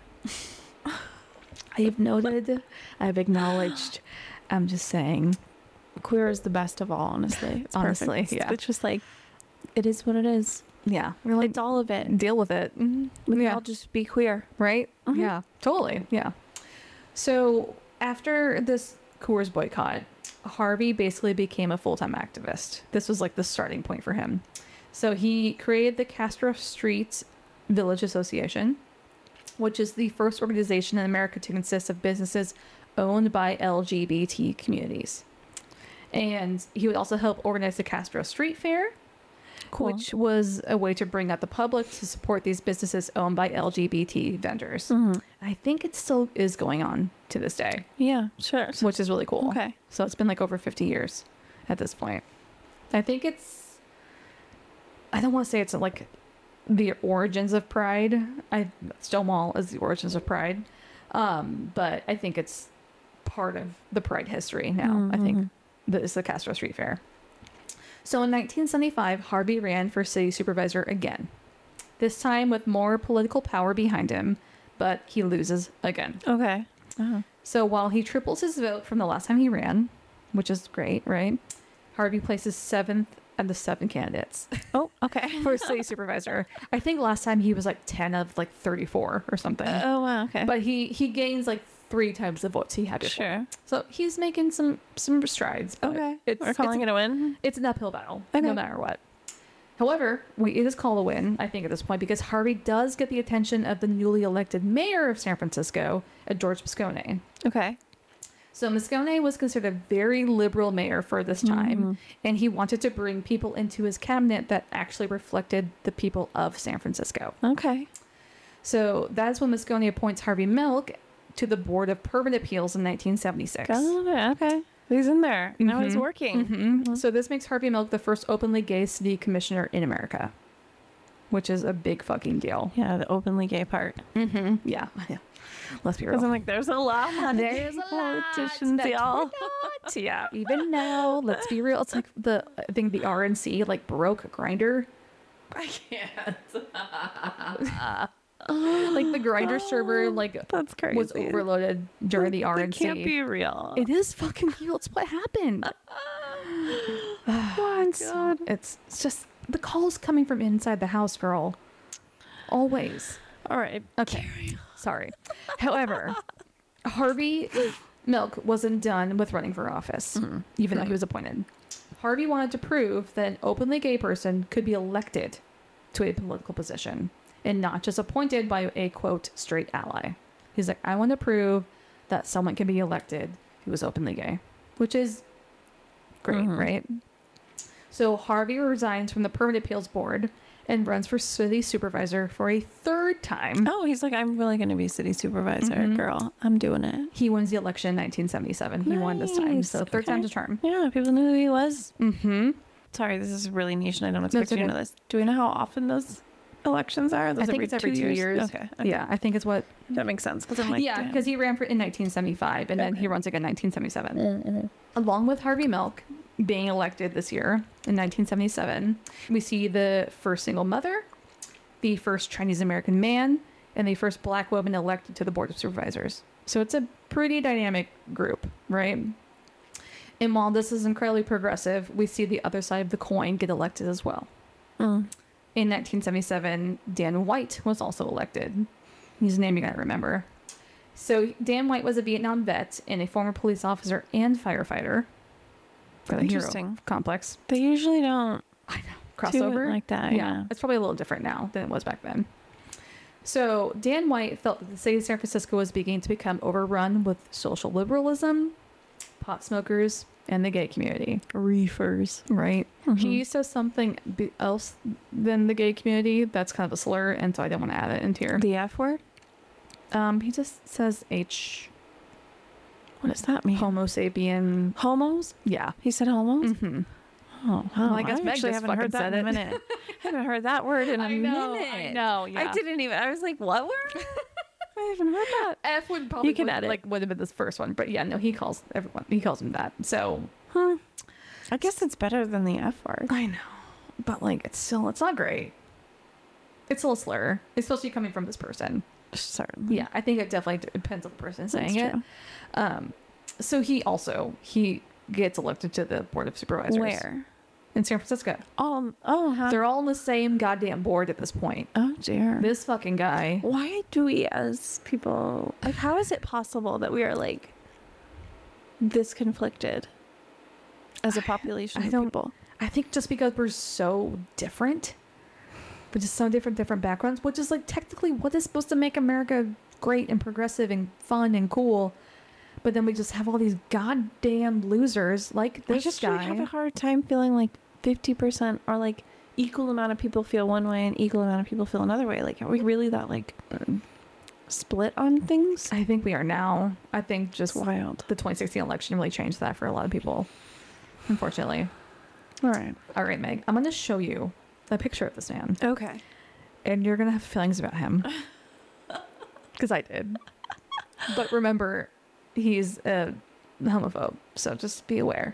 I have noted, I've acknowledged. I'm just saying. Queer is the best of all, honestly. It's Honestly, perfect. yeah. It's just like, it is what it is. Yeah, we're like, It's all of it. deal with it. We can Yeah. all just be queer. Right? Yeah, totally. Yeah. So after this Coors boycott, Harvey basically became a full-time activist. This was like the starting point for him. So he created the Castro Street Village Association, which is the first organization in America to consist of businesses owned by LGBT communities. And he would also help organize the Castro Street Fair, Cool. which was a way to bring out the public to support these businesses owned by LGBT vendors. I think it still is going on to this day, Yeah, sure. which is really cool. Okay. So it's been like over 50 years at this point. I think I don't want to say it's like the origins of Pride. Stonewall is the origins of Pride. But I think it's part of the Pride history now. I think it's the Castro Street Fair. So in 1975, Harvey ran for city supervisor again, this time with more political power behind him, but he loses again. Okay. So while he triples his vote from the last time he ran, which is great, right? Harvey places 7th of the 7 candidates Oh, okay. for city supervisor. I think last time he was like 10 of like 34 or something. Oh, wow. Okay. But he gains like 3 times the votes he had before. Sure. So he's making some strides. But We're calling it a win. It's an uphill battle, Okay. no matter what. However, it is called a win, I think, at this point, because Harvey does get the attention of the newly elected mayor of San Francisco, George Moscone. Okay. So Moscone was considered a very liberal mayor for this time, and he wanted to bring people into his cabinet that actually reflected the people of San Francisco. Okay. So that's when Moscone appoints Harvey Milk to the Board of Permanent Appeals in 1976. Got it. Okay. He's in there. Now he's working. So this makes Harvey Milk the first openly gay city commissioner in America, which is a big fucking deal. Yeah, the openly gay part. Yeah. Let's be Because real. I'm like, there's a lot of There's a lot politicians, that y'all. Yeah, even now, let's be real. It's like I think the RNC like broke Grindr. I can't. Like the Grindr server like That's crazy. was overloaded during the RNC. It can't be real. It is fucking real. It's what happened. God. It's just the calls coming from inside the house, girl. Always. All right. Okay. Sorry. However, Harvey Milk wasn't done with running for office, even though he was appointed. Harvey wanted to prove that an openly gay person could be elected to a political position and not just appointed by a, quote, straight ally. He's like, I want to prove that someone can be elected who is openly gay, which is great, right? So Harvey resigns from the Permanent Appeals Board and runs for city supervisor for a 3rd time. Oh, he's like, I'm really going to be city supervisor, girl. I'm doing it. He wins the election in 1977. He won this time. Nice. So 3rd time's a charm. Yeah, people knew who he was. Mm-hmm. Sorry, this is really niche and I don't expect you to okay. know this. Do we know how often those elections are? Those I think it's every 2 years. Okay. Yeah, I think it's what. That makes sense. Because I'm like, Yeah, damn. because he ran for in 1975 and then he runs again in 1977. Along with Harvey Milk being elected this year in 1977, we see the first single mother, the first Chinese American man, and the first black woman elected to the Board of Supervisors. So it's a pretty dynamic group, right? And while this is incredibly progressive, we see the other side of the coin get elected as well. In 1977, Dan White was also elected. He's a name you gotta remember. So Dan White was a Vietnam vet and a former police officer and firefighter for the Hero Interesting. Complex. They usually don't do it Crossover like that. Yeah. it's probably a little different now than it was back then. So Dan White felt that the city of San Francisco was beginning to become overrun with social liberalism, pot smokers, and the gay community. Reefers. Right. He says something else than the gay community that's kind of a slur, and so I didn't want to add it into here. The F word? He just says H. What does that mean? Homo sapien. Homos? Yeah. He said homos? Mm-hmm. Oh, Well, I guess Meg actually just haven't heard fucking that in a said it. minute. I haven't heard that word in a minute. I know. Yeah. I didn't even. I was like, what word? I haven't heard that. F would probably You can add it. would have been this first one, but yeah, no, he calls everyone. He calls him that. So I guess it's better than the F word. I know, but like it's not great. It's still a slur, especially coming from this person. Certainly. Yeah, I think it definitely depends on the person saying That's it. So he gets elected to the Board of Supervisors. Where? In San Francisco. They're They're all on the same goddamn board at this point. oh dear. This fucking guy. Why do we as people like? How is it possible that we are like this conflicted as a population I of don't- people? I think just because we're so different, but just so different backgrounds, which is like technically what is supposed to make America great and progressive and fun and cool. But then we just have all these goddamn losers like I this just guy. really have a hard time feeling like 50% or like equal amount of people feel one way and equal amount of people feel another way. Like, are we really that like split on things? I think we are now. I think just It's wild. the 2016 election really changed that for a lot of people, unfortunately. All right. All right, Meg, I'm going to show you a picture of this man, Okay. and you're going to have feelings about him. Because I did. But remember, he's a homophobe, so just be aware.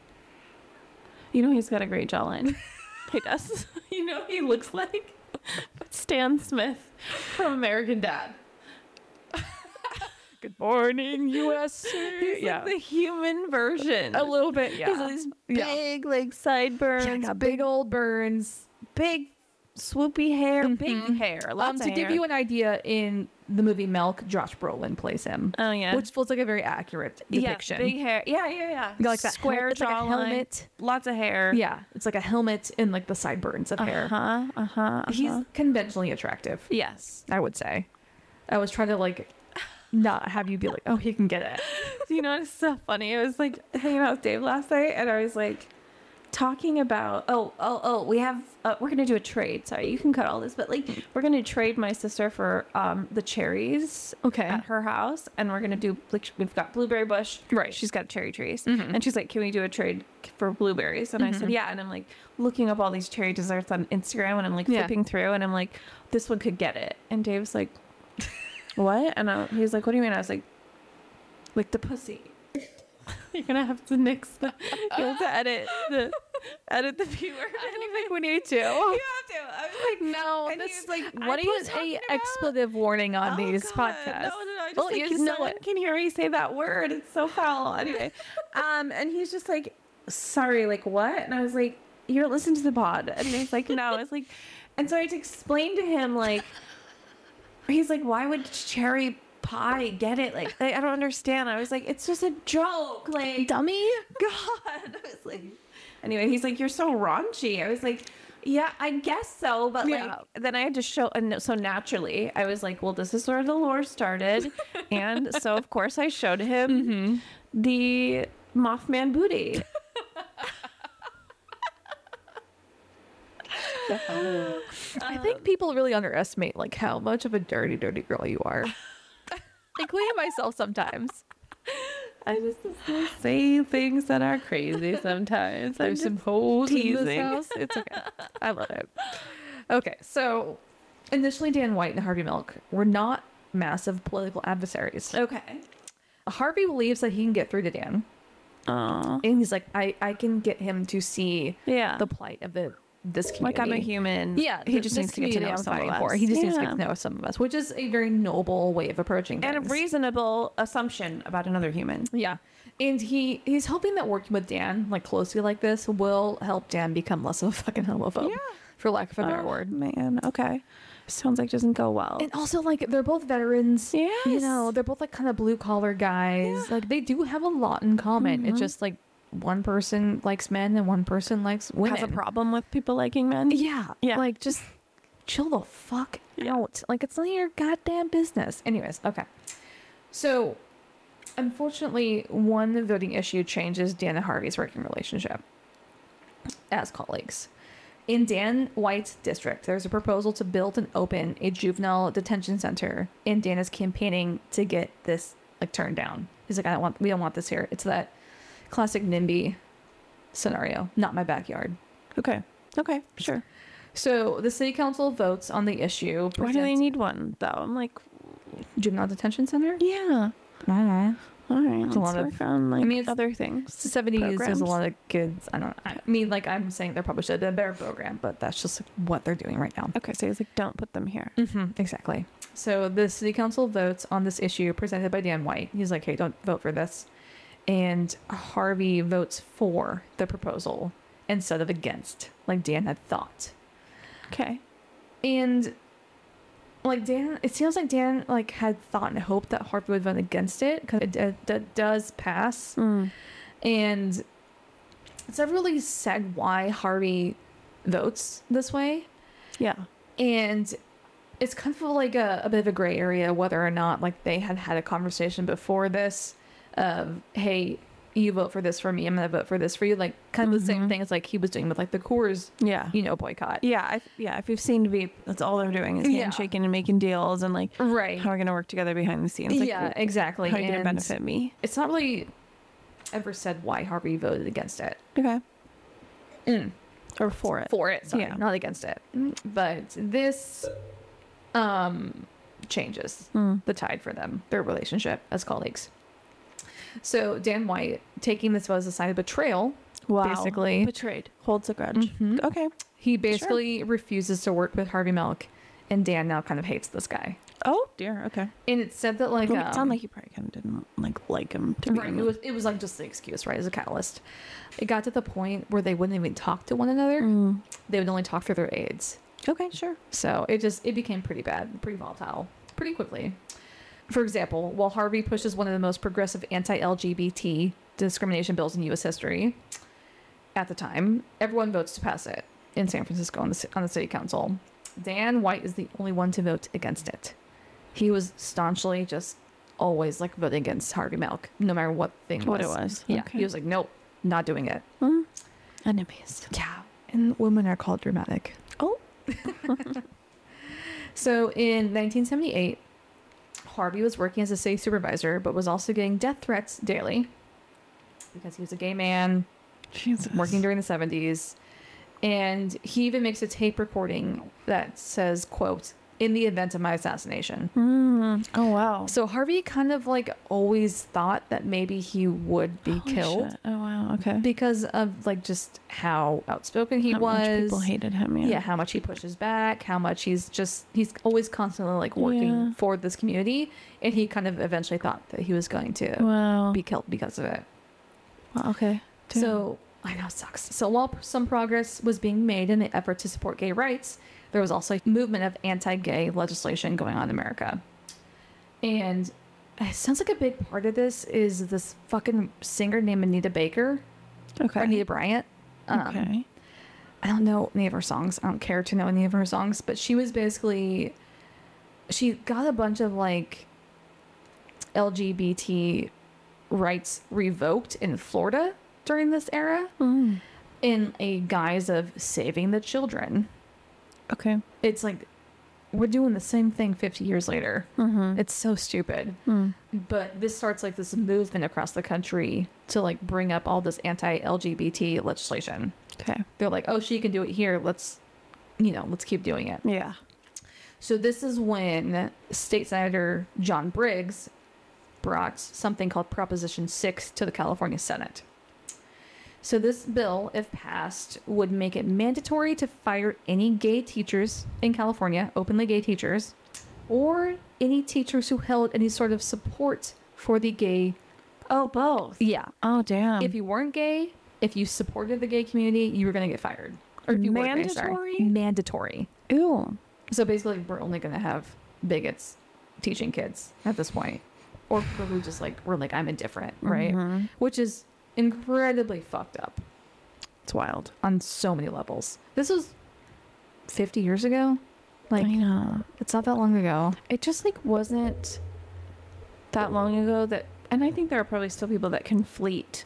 You know he's got a great jawline. He does. You know he looks like Stan Smith from American Dad. Good morning, USA. He's like the human version. a little bit. Yeah, He's got these big like sideburns, Yeah, got big old burns. big swoopy hair, big hair. Lots To of give hair. you an idea, in the movie Milk, Josh Brolin plays him. Oh, yeah. which feels like a very accurate depiction. Yeah, big hair. Yeah. You got, like that square it's like a jawline, helmet. lots of hair. Yeah, it's like a helmet and like the sideburns of hair. He's conventionally attractive, Yes. I would say. I was trying to like not have you be like, oh, he can get it. Do you know what's so funny? I was like hanging out with Dave last night, and I was like talking about we have we're gonna do a trade. Sorry, you can cut all this, but like we're gonna trade my sister for the cherries. Okay. At her house, and we're gonna do like we've got blueberry bush. Right. She's got cherry trees, and she's like, "Can we do a trade for blueberries?" And I said, "Yeah." And I'm like looking up all these cherry desserts on Instagram, and I'm like Yeah. flipping through, and I'm like, "This one could get it." And Dave's like, "What?" And he's like, "What do you mean?" I was like the pussy. You're gonna have to nix the. You have to edit the viewer. I don't think we need to. You have to. I was like, No, and this he's like I what was is talking a about- expletive warning on these God. podcasts? No. I just Well, like, you no know one it. can hear me say that word. It's so foul. Anyway, and he's just like, sorry, like what? And I was like, you're listening to the pod. And he's like, no. I was like, and so I had to explain to him like, he's like, why would cherry pie get it? Like I don't understand. I was like, it's just a joke. Like Dummy. God. I was like, anyway, he's like, you're so raunchy. I was like, yeah, I guess so. But Yeah. like, then I had to show, and so naturally, I was like, well, this is where the lore started. And so, of course, I showed him the Mothman booty. I think people really underestimate like how much of a dirty girl you are. Including myself sometimes. I just say things that are crazy sometimes. There's some holes in this teasing. house. It's okay. I love it. Okay, so initially Dan White and Harvey Milk were not massive political adversaries. Okay. Harvey believes that he can get through to Dan. Oh. And he's like, I can get him to see Yeah. the plight of this community. Like I'm a human. Yeah, He just this needs to get to know community I'm some of fighting us. for. He just needs to Yeah. get to know some of us, which is a very noble way of approaching things. And a reasonable assumption about another human. Yeah. And he's hoping that working with Dan, like closely like this, will help Dan become less of a fucking homophobe. Yeah. For lack of a better word. Man, okay. Sounds like doesn't go well. And also, like, they're both veterans. You Yes. know, they're both, like, kind of blue-collar guys. Like, they do have a lot in common. It's just, like, one person likes men and one person likes women. Has a problem with people liking men. Yeah. Yeah. Like, just chill the fuck out. Like, it's none of your goddamn business. Anyways, okay. So, unfortunately, one voting issue changes Dan and Harvey's working relationship as colleagues. In Dan White's district, there's a proposal to build and open a juvenile detention center, and Dan is campaigning to get this like turned down. He's like, we don't want this here. It's that classic NIMBY scenario, not my backyard. Okay. Okay. Sure. So the city council votes on the issue. Why do they need one though? I'm like, juvenile detention center? yeah. I don't know. All right. Let's a lot of- work on like I mean, it's other things. It's the 70s. There's a Programs. lot of kids. I mean, like I'm saying, there probably should have been a better program, but that's just what they're doing right now. Okay. So he's like, don't put them here. Exactly. So the city council votes on this issue presented by Dan White. He's like, hey, don't vote for this. And Harvey votes for the proposal instead of against, like Dan had thought. Okay. And like Dan, it seems like Dan like had thought and hoped that Harvey would vote against it because it does pass. And it's never really said why Harvey votes this way. Yeah. And it's kind of like a bit of a gray area whether or not like they had a conversation before this of, hey, you vote for this for me, I'm gonna vote for this for you, like kind of the same thing as like he was doing with like the Coors Yeah. boycott. Yeah. If you've seen Veep, that's all they're doing is Yeah. handshaking and making deals and like, Right. how we're gonna work together behind the scenes. Like, Yeah, exactly. How are you gonna And benefit me? it's not really ever said why Harvey voted against it. Okay. Or for it. For it, sorry, Yeah. not against it. But this changes the tide for them, their relationship as colleagues. So Dan White, taking this vote as a sign of betrayal, basically, betrayed, holds a grudge. Okay. he basically refuses to work with Harvey Milk, and Dan now kind of hates this guy. Oh dear. Okay. And it said that like It sounded like you probably kind of didn't like him to right, begin with. it was like just the excuse, right, as a catalyst. It got to the point where they wouldn't even talk to one another. They would only talk through their aides. Okay, sure. So it became pretty bad, pretty volatile, pretty quickly. For example, while Harvey pushes one of the most progressive anti-LGBT discrimination bills in U.S. history at the time, everyone votes to pass it in San Francisco on the city council. Dan White is the only one to vote against it. He was staunchly just always like voting against Harvey Milk, no matter what thing What was. it was. Yeah, Okay. he was like, nope, not doing it. Enemies. Yeah, and women are called dramatic. Oh. So in 1978, Harvey was working as a city supervisor, but was also getting death threats daily because he was a gay man Jesus. working during the 70s. And he even makes a tape recording that says, quote, "in the event of my assassination." Oh wow. So Harvey kind of like always thought that maybe he would be Holy killed shit. Oh wow. Okay. because of like just how outspoken he How was. much people hated him. Yeah, how much he pushes back, how much he's always constantly like working Yeah. for this community, and he kind of eventually thought that he was going to Wow. be killed because of it. Wow, okay. Damn. So I know it sucks. So while some progress was being made in the effort to support gay rights, there was also a movement of anti-gay legislation going on in America. And it sounds like a big part of this is this fucking singer named Anita Baker. okay. Or Anita Bryant. Okay. I don't know any of her songs. I don't care to know any of her songs, but she got a bunch of like LGBT rights revoked in Florida during this era in a guise of saving the children. Okay. It's like we're doing the same thing 50 years later. It's so stupid. But this starts like this movement across the country to like bring up all this anti-LGBT legislation. Okay. They're like, oh, she can do it here. Let's keep doing it. Yeah. So this is when State Senator John Briggs brought something called Proposition 6 to the California Senate. So this bill, if passed, would make it mandatory to fire any gay teachers in California, openly gay teachers, or any teachers who held any sort of support for the gay. Oh, both. Yeah. Oh, damn. If you weren't gay, if you supported the gay community, you were going to get fired. Or if you were gay, sorry. Mandatory? Mandatory. Ew. So basically, we're only going to have bigots teaching kids at this point. Or probably just like, we're like, I'm indifferent, right? Which is incredibly fucked up It's wild. on so many levels. This was 50 years ago. Like, I know. it's not that long ago. It just like wasn't that long ago that, and I think there are probably still people that conflate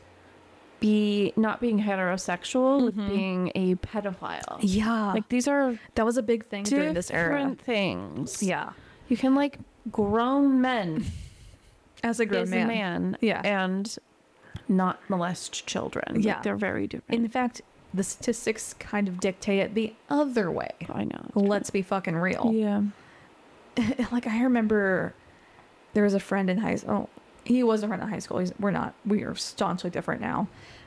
not being heterosexual with being a pedophile. Yeah. Like these are that was a big thing during this era. different things. Yeah. You can like grown men As a grown as man. a man. Yeah. And not molest children. Like, Yeah. they're very different. In fact, the statistics kind of dictate it the other way. I know. Let's be fucking real. Yeah. Like, I remember there was a friend in high school. Oh, he was a friend in high school. We are staunchly different now.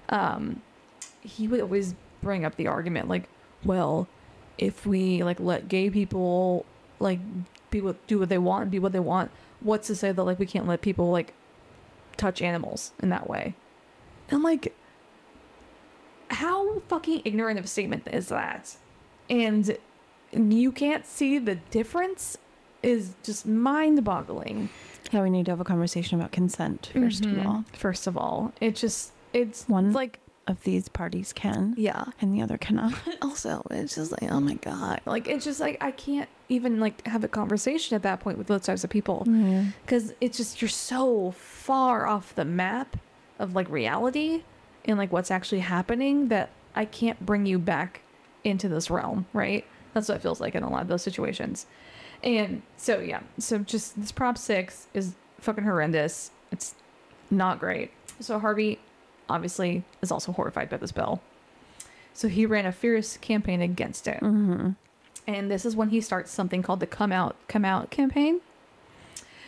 He would always bring up the argument like, well, if we like let gay people like do what they want and be what they want, what's to say that like we can't let people like touch animals in that way? And I'm like, how fucking ignorant of a statement is that? And you can't see the difference is just mind-boggling. Yeah, we need to have a conversation about consent first of all. First of all, it's One like, of these parties can, yeah. and the other cannot. Also, it's just like, oh my God. Like, it's just like, I can't even like have a conversation at that point with those types of people. Because it's just, you're so far off the map of like reality and like what's actually happening that I can't bring you back into this realm, right? That's what it feels like in a lot of those situations. And so, yeah. So just this Prop 6 is fucking horrendous. It's not great. So Harvey obviously is also horrified by this bill. So he ran a fierce campaign against it. And this is when he starts something called the Come Out campaign,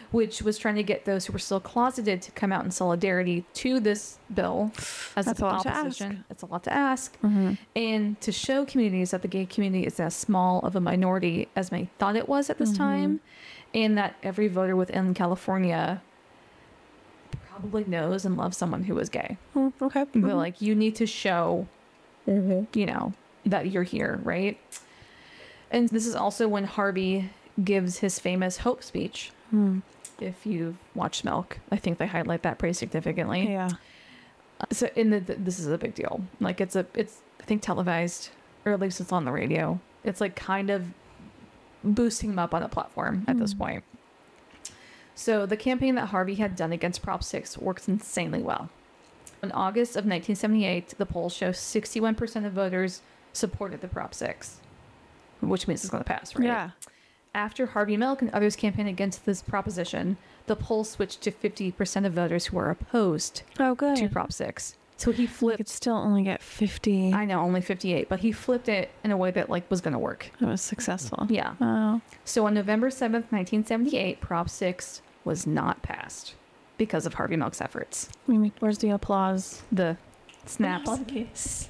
which was trying to get those who were still closeted to come out in solidarity to this bill as That's an a lot to opposition. It's a lot to ask. And to show communities that the gay community is as small of a minority as many thought it was at this time, and that every voter within California probably knows and loves someone who is gay. Okay. But like, you need to show, you know, that you're here, right? And this is also when Harvey gives his famous hope speech. If you've watched Milk, I think they highlight that pretty significantly. Yeah. So this is a big deal. Like, it's I think televised, or at least it's on the radio. It's like kind of boosting him up on a platform at this point. So the campaign that Harvey had done against Prop 6 works insanely well. In August of 1978, the polls show 61% of voters supported the Prop 6, which means it's going to pass, right? Yeah. After Harvey Milk and others campaigned against this proposition, the polls switched to 50% of voters who were opposed Oh, good. to Prop 6. So he You flipped. could still only get 50. I know, only 58, but he flipped it in a way that like was going to work. It was successful. Yeah. Oh. So on November 7th, 1978, Prop 6 was not passed because of Harvey Milk's efforts. Where's the applause? The snaps. Yes.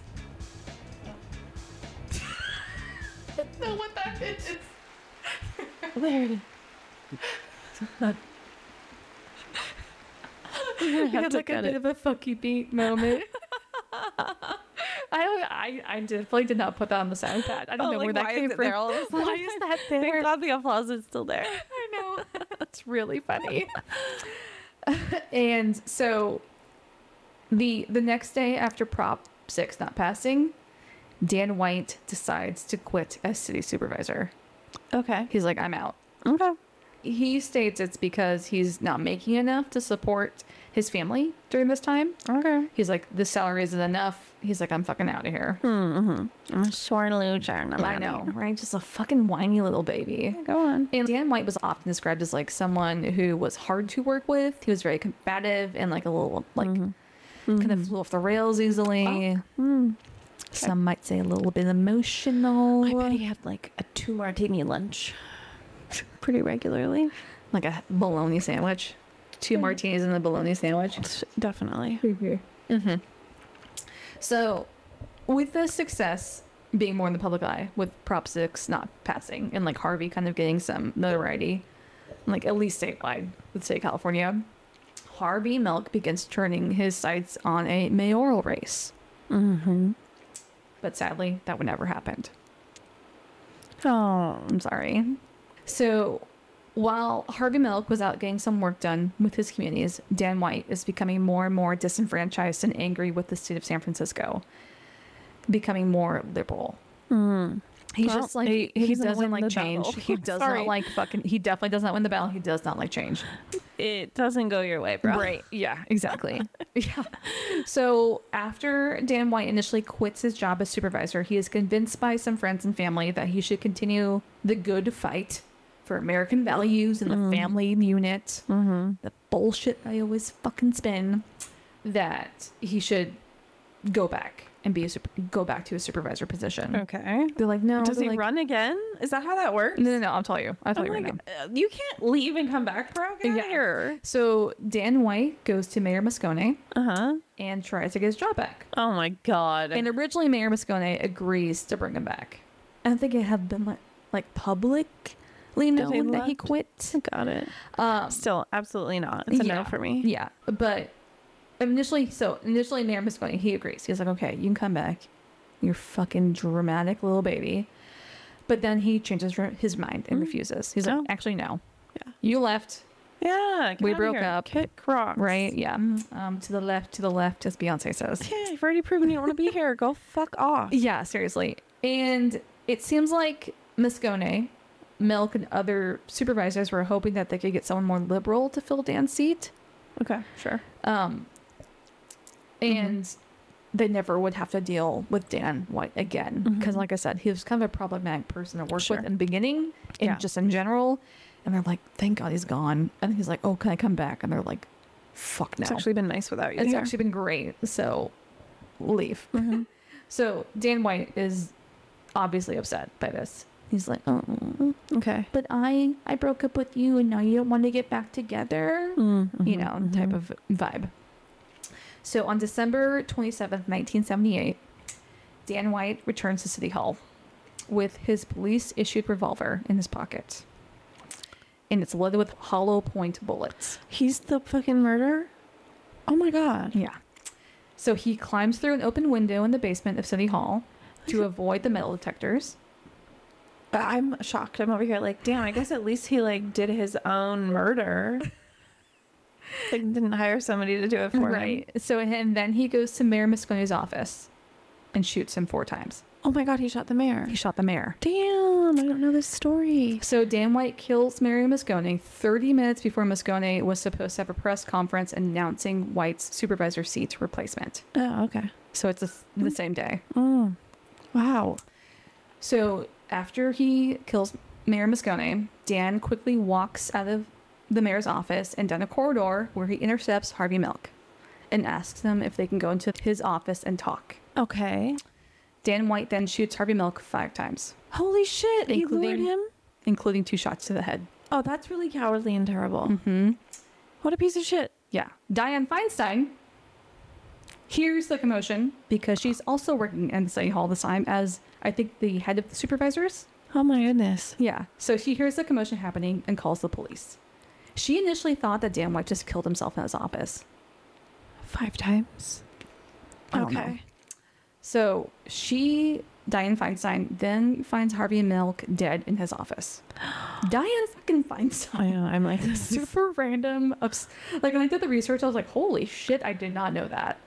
know what that is. There it is. We had like a bit of a fuck you beat moment. I definitely did not put that on the sound pad. I don't know where that came from. Why is that there? Thank God the applause is still there. I know. That's really funny. And so the next day after Prop 6 not passing, Dan White decides to quit as city supervisor. Okay. He's like, I'm out. Okay. He states it's because he's not making enough to support his family during this time. Okay. He's like, this salary isn't enough. He's like, I'm fucking out of here. I'm a sore loser. I know, right? Just a fucking whiny little baby. Go on. And Dan White was often described as like someone who was hard to work with. He was very combative and like a little like kind of flew off the rails easily. Some might say a little bit emotional. I bet he had like a 2 martini lunch pretty regularly. Like a bologna sandwich. 2 martinis and a bologna sandwich. Definitely. So, with the success being more in the public eye, with Prop 6 not passing, and like Harvey kind of getting some notoriety, like at least statewide, with state of California, Harvey Milk begins turning his sights on a mayoral race. But sadly, that would never happened. Oh. I'm sorry. So, while Harvey Milk was out getting some work done with his communities, Dan White is becoming more and more disenfranchised and angry with the state of San Francisco, becoming more liberal. He's Well, just like, he he doesn't doesn't win like the change. battle. He does Sorry. not like fucking, he definitely does not win the battle. He does not like change. It doesn't go your way, bro. Right. Yeah, exactly. Yeah. So after Dan White initially quits his job as supervisor, he is convinced by some friends and family that he should continue the good fight for American values and the family unit, the bullshit I always fucking spin, that he should go back and go back to a supervisor position. Okay. They're like, no. Does they're he like, run again? Is that how that works? No, I'll tell you. I'll tell I'm you right like, now. you can't leave and come back, bro. Get out of here. So Dan White goes to Mayor Moscone Uh-huh. and tries to get his job back. Oh my God. And originally Mayor Moscone agrees to bring him back. I don't think it had been like publicly known that he left? quit. Got it. Um, Still, absolutely not. It's a no for me. Yeah, but initially Mayor Moscone, he agrees. He's like, okay, you can come back. You're fucking dramatic little baby. But then he changes his mind and refuses. He's like, Oh. actually, no. Yeah. You left, Yeah. get We outta broke here. up. Kick rocks. right? Yeah. To the left, as Beyonce says. Yeah, you've already proven you don't want to be here. Go fuck off. Yeah, seriously. And it seems like Moscone, Milk, and other supervisors were hoping that they could get someone more liberal to fill Dan's seat. Okay, sure. And they never would have to deal with Dan White again. Because, like I said, he was kind of a problematic person to work Sure. with in the beginning and Yeah. just in general. And they're like, thank God he's gone. And he's like, oh, can I come back? And they're like, fuck no. It's actually been nice without you. It's here. actually been great. So leave. So Dan White is obviously upset by this. He's like, oh, Okay. but I broke up with you and now you don't want to get back together. Mm-hmm. You know, type of vibe. So on December 27th, 1978, Dan White returns to City Hall with his police-issued revolver in his pocket. And it's loaded with hollow point bullets. He's the fucking murderer? Oh my god. Yeah. So he climbs through an open window in the basement of City Hall to avoid the metal detectors. I'm shocked. I'm over here like, damn, I guess at least he like did his own murder. Like didn't hire somebody to do it for him. So and then he goes to Mayor Moscone's office and shoots him 4 times. Oh my god, he shot the mayor. He shot the mayor. Damn, I don't know this story. So Dan White kills Mario Moscone 30 minutes before Moscone was supposed to have a press conference announcing White's supervisor seat replacement. Oh, okay. So it's the same day. Wow. So after he kills Mayor Moscone, Dan quickly walks out of the mayor's office and down a corridor where he intercepts Harvey Milk and asks him if they can go into his office and talk. Okay. Dan White then shoots Harvey Milk 5 times, Holy shit, he lured him? including 2 shots to the head. Oh, that's really cowardly and terrible. Mm-hmm. What a piece of shit. Yeah. Dianne Feinstein hears the commotion because she's also working in City Hall this time as, I think, the head of the supervisors. Oh my goodness. Yeah. So she hears the commotion happening and calls the police. She initially thought that Dan White just killed himself in his office. 5 times? I don't know. So Dianne Feinstein, then finds Harvey Milk dead in his office. Dianne fucking Feinstein. I know, I'm like, this is Super random. Like, when I did the research, I was like, holy shit, I did not know that.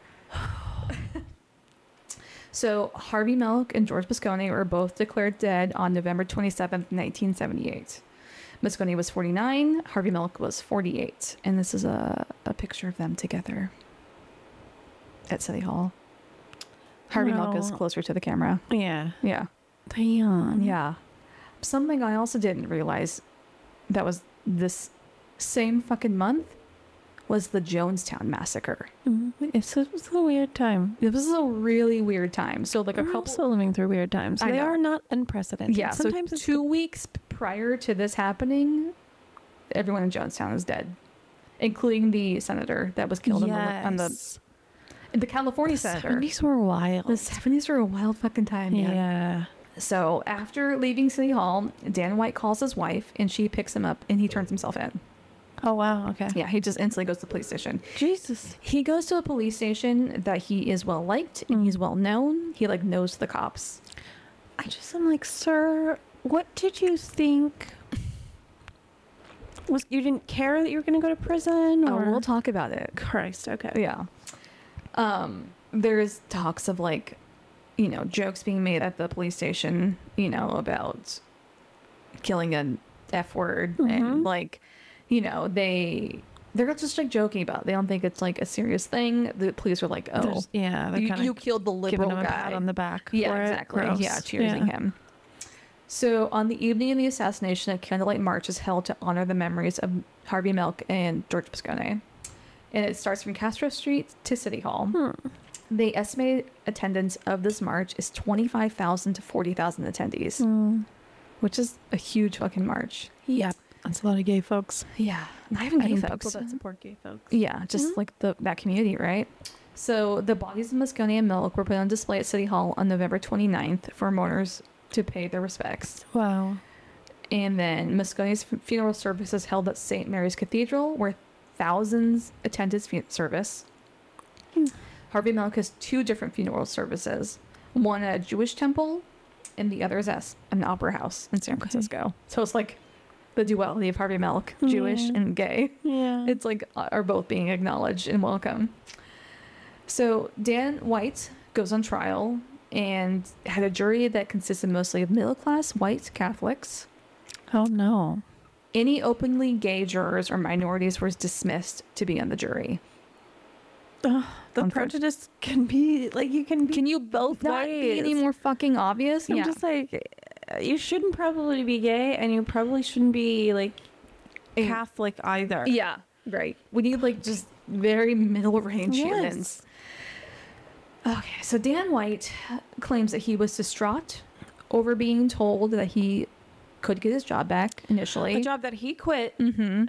So Harvey Milk and George Moscone were both declared dead on November 27th, 1978. Moscone was 49, Harvey Milk was 48. And this is a picture of them together at City Hall. Harvey Milk is closer to the camera. Yeah. Yeah. Damn. Yeah. Something I also didn't realize that was this same fucking month was the Jonestown Massacre. It was a weird time. It was a really weird time. So like a We're couple... also living through weird times. I They know. are not unprecedented. Yeah, Sometimes so it's 2 weeks prior to this happening, everyone in Jonestown is dead, including the senator that was killed on the California senator. 70s were wild. The 70s were a wild fucking time. Yeah. So after leaving City Hall, Dan White calls his wife and she picks him up and he turns himself in. Oh, wow. Okay. Yeah, he just instantly goes to the police station. Jesus. He goes to a police station that he is well liked and he's well known. He like knows the cops. I'm like, sir, what did you think? You didn't care that you were going to go to prison? Oh, Or? we'll talk about it. Christ. Okay. Yeah. There's talks of like, you know, jokes being made at the police station, you know, about killing an F word and like, you know, they're just like joking about it. They don't think it's like a serious thing. The police are like, oh, Yeah. They're kind you of killed the liberal giving him a guy. pat on the back. Yeah, for it. exactly. Gross. Yeah, cheersing him. So on the evening of the assassination, a candlelight march is held to honor the memories of Harvey Milk and George Moscone. And it starts from Castro Street to City Hall. The estimated attendance of this march is 25,000 to 40,000 attendees, which is a huge fucking march. Yeah. That's a lot of gay folks. Yeah, not even gay folks. People that support gay folks. Yeah, just like that community, right? So the bodies of Moscone and Milk were put on display at City Hall on November 29th for mourners to pay their respects. Wow. And then Moscone's funeral services held at St. Mary's Cathedral, where thousands attended service. Harvey Milk has 2 different funeral services, one at a Jewish temple and the other is at an opera house in San Francisco. So it's like the duality of Harvey Milk, Jewish and gay. Yeah. It's like are both being acknowledged and welcome. So Dan White goes on trial and had a jury that consisted mostly of middle-class white Catholics. Oh, no. Any openly gay jurors or minorities were dismissed to be on the jury. The Unfortunate. prejudice can be like you can Can you both not be any ways. more fucking obvious? I'm just like, you shouldn't probably be gay, and you probably shouldn't be like Catholic either. Yeah, right. We need like just very middle range Yes. humans. Okay, so Dan White claims that he was distraught over being told that he could get his job back initially. A job that he quit. Mm-hmm.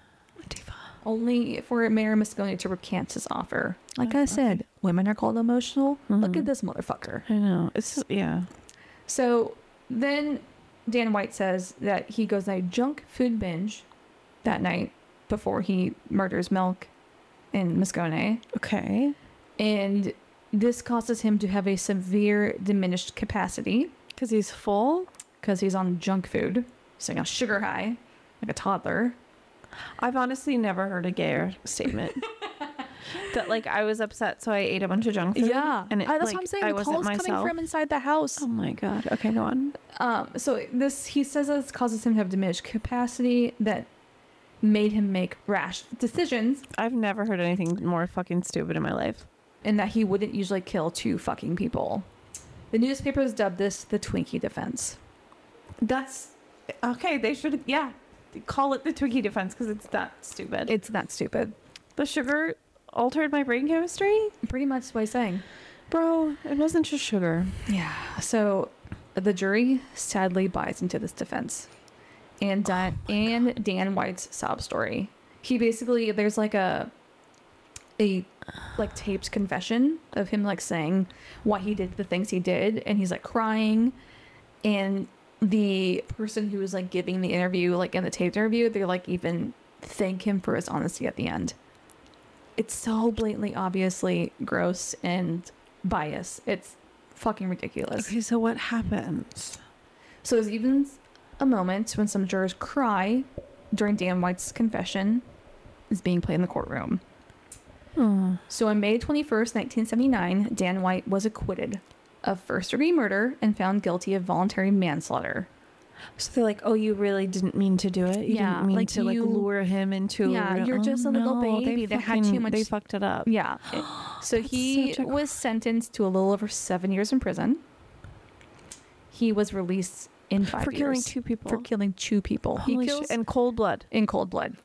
Only for Mayor Moscone to recant his offer. Like I said, women are called emotional. Look at this motherfucker. I know. It's yeah. So then Dan White says that he goes on a junk food binge that night before he murders Milk and Moscone. Okay. And this causes him to have a severe diminished capacity. Because he's full? Because he's on junk food. So on sugar high, like a toddler. I've honestly never heard a gayer statement. That like I was upset, so I ate a bunch of junk food. Yeah. And it, that's like, what I'm saying. I The wasn't call's coming myself. from inside the house. Oh my god. Okay, go on. So he says this causes him to have diminished capacity that made him make rash decisions, I've never heard anything more fucking stupid in my life. and that he wouldn't usually kill two fucking people. The newspapers dubbed this the Twinkie defense. That's okay. They should, yeah, call it the Twinkie defense because it's that stupid. It's that stupid. The sugar altered my brain chemistry, Pretty much what he's saying. bro. It wasn't just sugar. Yeah. So the jury sadly buys into this defense. And Dan White's sob story. He basically, there's like a like taped confession of him like saying why he did the things he did, and he's like crying, and the person who was like giving the interview, like in the taped interview, they like even thank him for his honesty at the end. It's so blatantly obviously gross and biased. It's fucking ridiculous. Okay, so what happens? So there's even a moment when some jurors cry during Dan White's confession is being played in the courtroom. So on May 21st, 1979, Dan White was acquitted of first-degree murder and found guilty of voluntary manslaughter. So they're like, oh, you really didn't mean to do it. You Yeah, didn't mean like to like you- lure him into. Yeah, you're just a little baby that had too much- They fucked it up. Yeah. So That's he such a was sentenced to a little over 7 years in prison. He was released in 5 For years. killing two people. For killing two people. Holy he kills shit. And cold blood. in cold blood.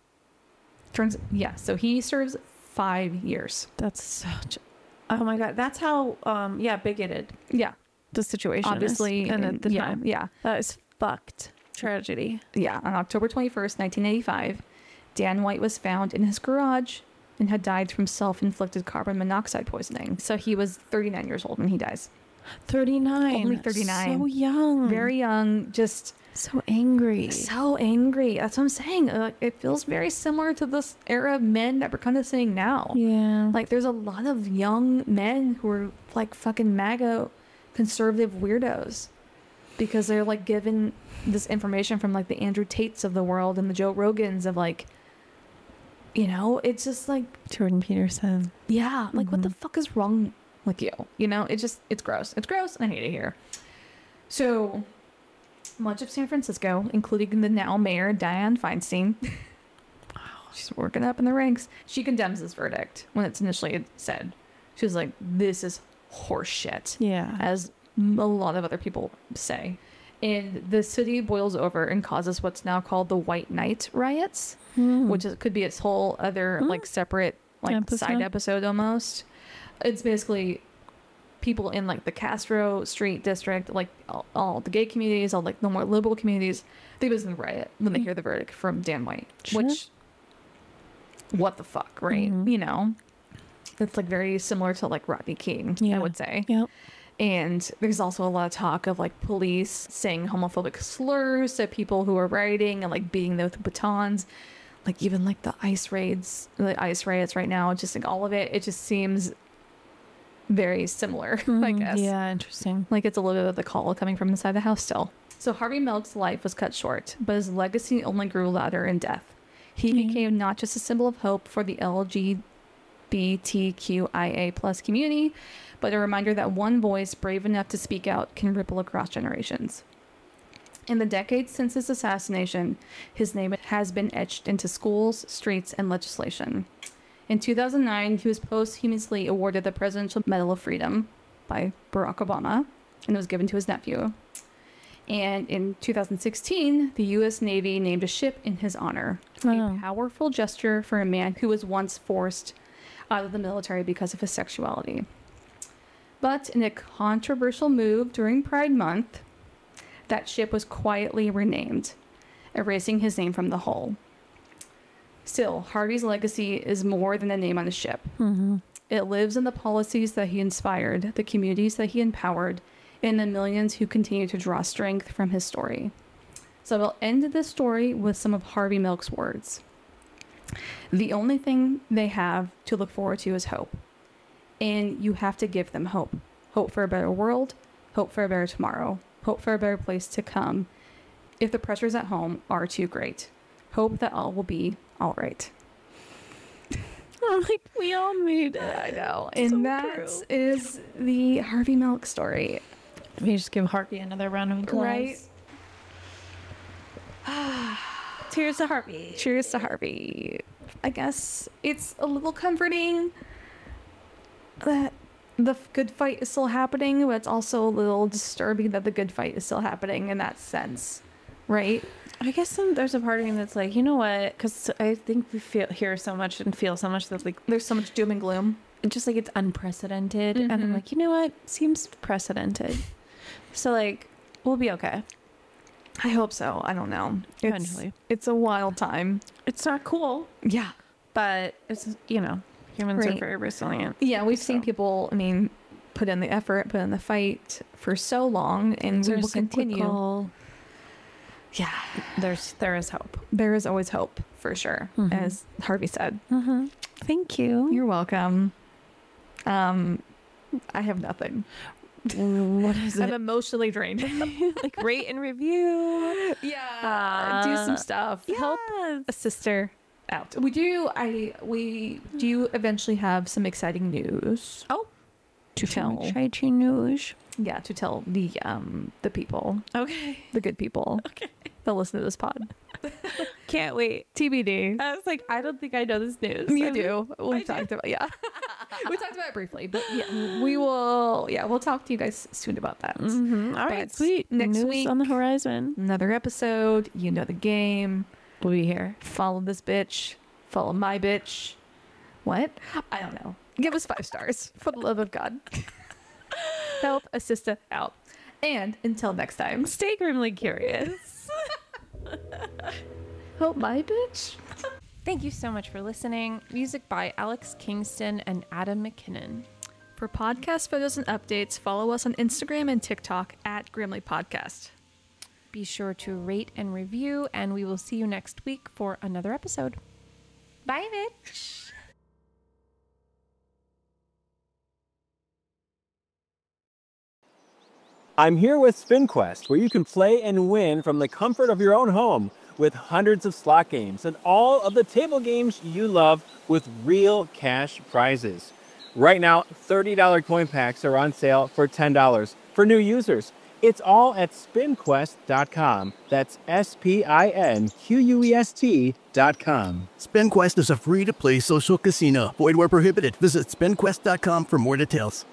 So he serves 5 years. That's such. Oh my god. That's how. Bigoted Yeah. the situation. Obviously. is. And at the yeah, time, Yeah. that is fucked. Tragedy. Yeah. On October 21st, 1985, Dan White was found in his garage and had died from self-inflicted carbon monoxide poisoning. So he was 39 years old when he dies. 39. Only 39. So young. Very young, just so angry. so angry. That's what I'm saying. It feels very similar to this era of men that we're kind of seeing now. Yeah. Like, there's a lot of young men who are like fucking MAGA conservative weirdos because they're like given this information from like the Andrew Tates of the world and the Joe Rogans of like, you know, it's just like, Jordan Peterson. yeah, like what the fuck is wrong with you? You know, it's gross. It's gross and I hate it here. So much of San Francisco, including the now mayor Dianne Feinstein, she's working up in the ranks. She condemns this verdict when it's initially said. She was like, this is horseshit, Yeah. as a lot of other people say. And the city boils over and causes what's now called the White Night riots, which could be its whole other like separate like side episode almost. It's basically people in like the Castro Street district, like all the gay communities, all like the more liberal communities, they was in riot when they hear the verdict from Dan White. Sure. Which, what the fuck, right? You know, it's like very similar to like Rodney King, I would say. Yep. And there's also a lot of talk of like police saying homophobic slurs to people who are rioting and like beating them with batons. Like even like the ICE riots right now, just like all of it, it just seems very similar, I guess. Yeah, interesting. Like it's a little bit of the call coming from inside the house still. So Harvey Milk's life was cut short, but his legacy only grew louder in death. He became not just a symbol of hope for the LGBTQIA plus community, but a reminder that one voice brave enough to speak out can ripple across generations. In the decades since his assassination, his name has been etched into schools, streets, and legislation. In 2009, he was posthumously awarded the Presidential Medal of Freedom by Barack Obama, and it was given to his nephew. And in 2016, the U.S. Navy named a ship in his honor, a powerful gesture for a man who was once forced out of the military because of his sexuality. But in a controversial move during Pride Month, that ship was quietly renamed, erasing his name from the hull. Still, Harvey's legacy is more than a name on a ship. Mm-hmm. It lives in the policies that he inspired, the communities that he empowered, and the millions who continue to draw strength from his story. So we'll end this story with some of Harvey Milk's words. The only thing they have to look forward to is hope. And you have to give them hope. Hope for a better world, hope for a better tomorrow, hope for a better place to come if the pressures at home are too great. Hope that all will be all right. I'm like, we all need it. I know. And that is the Harvey Milk story. Let me just give Harvey another round of applause. Right? Cheers to Harvey. Cheers to Harvey. I guess it's a little comforting that the good fight is still happening, but it's also a little disturbing that the good fight is still happening in that sense, right? I guess there's a part of me that's like, you know what? Because I think we hear so much and feel so much that like There's so much doom and gloom. just like it's unprecedented, and I'm like, you know what? Seems precedented. So like, we'll be okay. I hope so. I don't know. Eventually. It's a wild time. It's not cool, Yeah. but it's, you know, humans are Right. very resilient. Yeah, we've seen people, put in the effort, put in the fight for so long, and we will continue. Cyclical. Yeah. There is hope. There is always hope, for sure, as Harvey said. Mm-hmm. Thank you. You're welcome. I have nothing. What is I'm it? emotionally drained. Like rate and review. Yeah. Do some stuff. Help a sister out. We do eventually have some exciting news. Oh. To tell. Exciting news. Yeah, to tell the people, Okay. the good people. Okay. That listen to this pod. Can't wait. TBD. I was like, I don't think I know this news. You do. We talked about we talked about it briefly, but yeah, we'll talk to you guys soon about that. Mm-hmm. All right, But sweet. next News week- on the horizon. Another episode. You know the game. We'll be here. Follow this bitch. Follow my bitch. What? I don't know. Give us 5 stars for the love of God. Help a sister out. And until next time, Stay grimly curious. help my bitch. Thank you so much for listening. Music by Alex Kingston and Adam McKinnon. For podcast photos and updates, follow us on Instagram and TikTok at Grimly Podcast. Be sure to rate and review, and we will see you next week for another episode. Bye, bitch. I'm here with SpinQuest, where you can play and win from the comfort of your own home with hundreds of slot games and all of the table games you love with real cash prizes. Right now, $30 coin packs are on sale for $10 for new users. It's all at spinquest.com. That's SPINQUEST.com. SpinQuest is a free-to-play social casino. Void where prohibited. Visit spinquest.com for more details.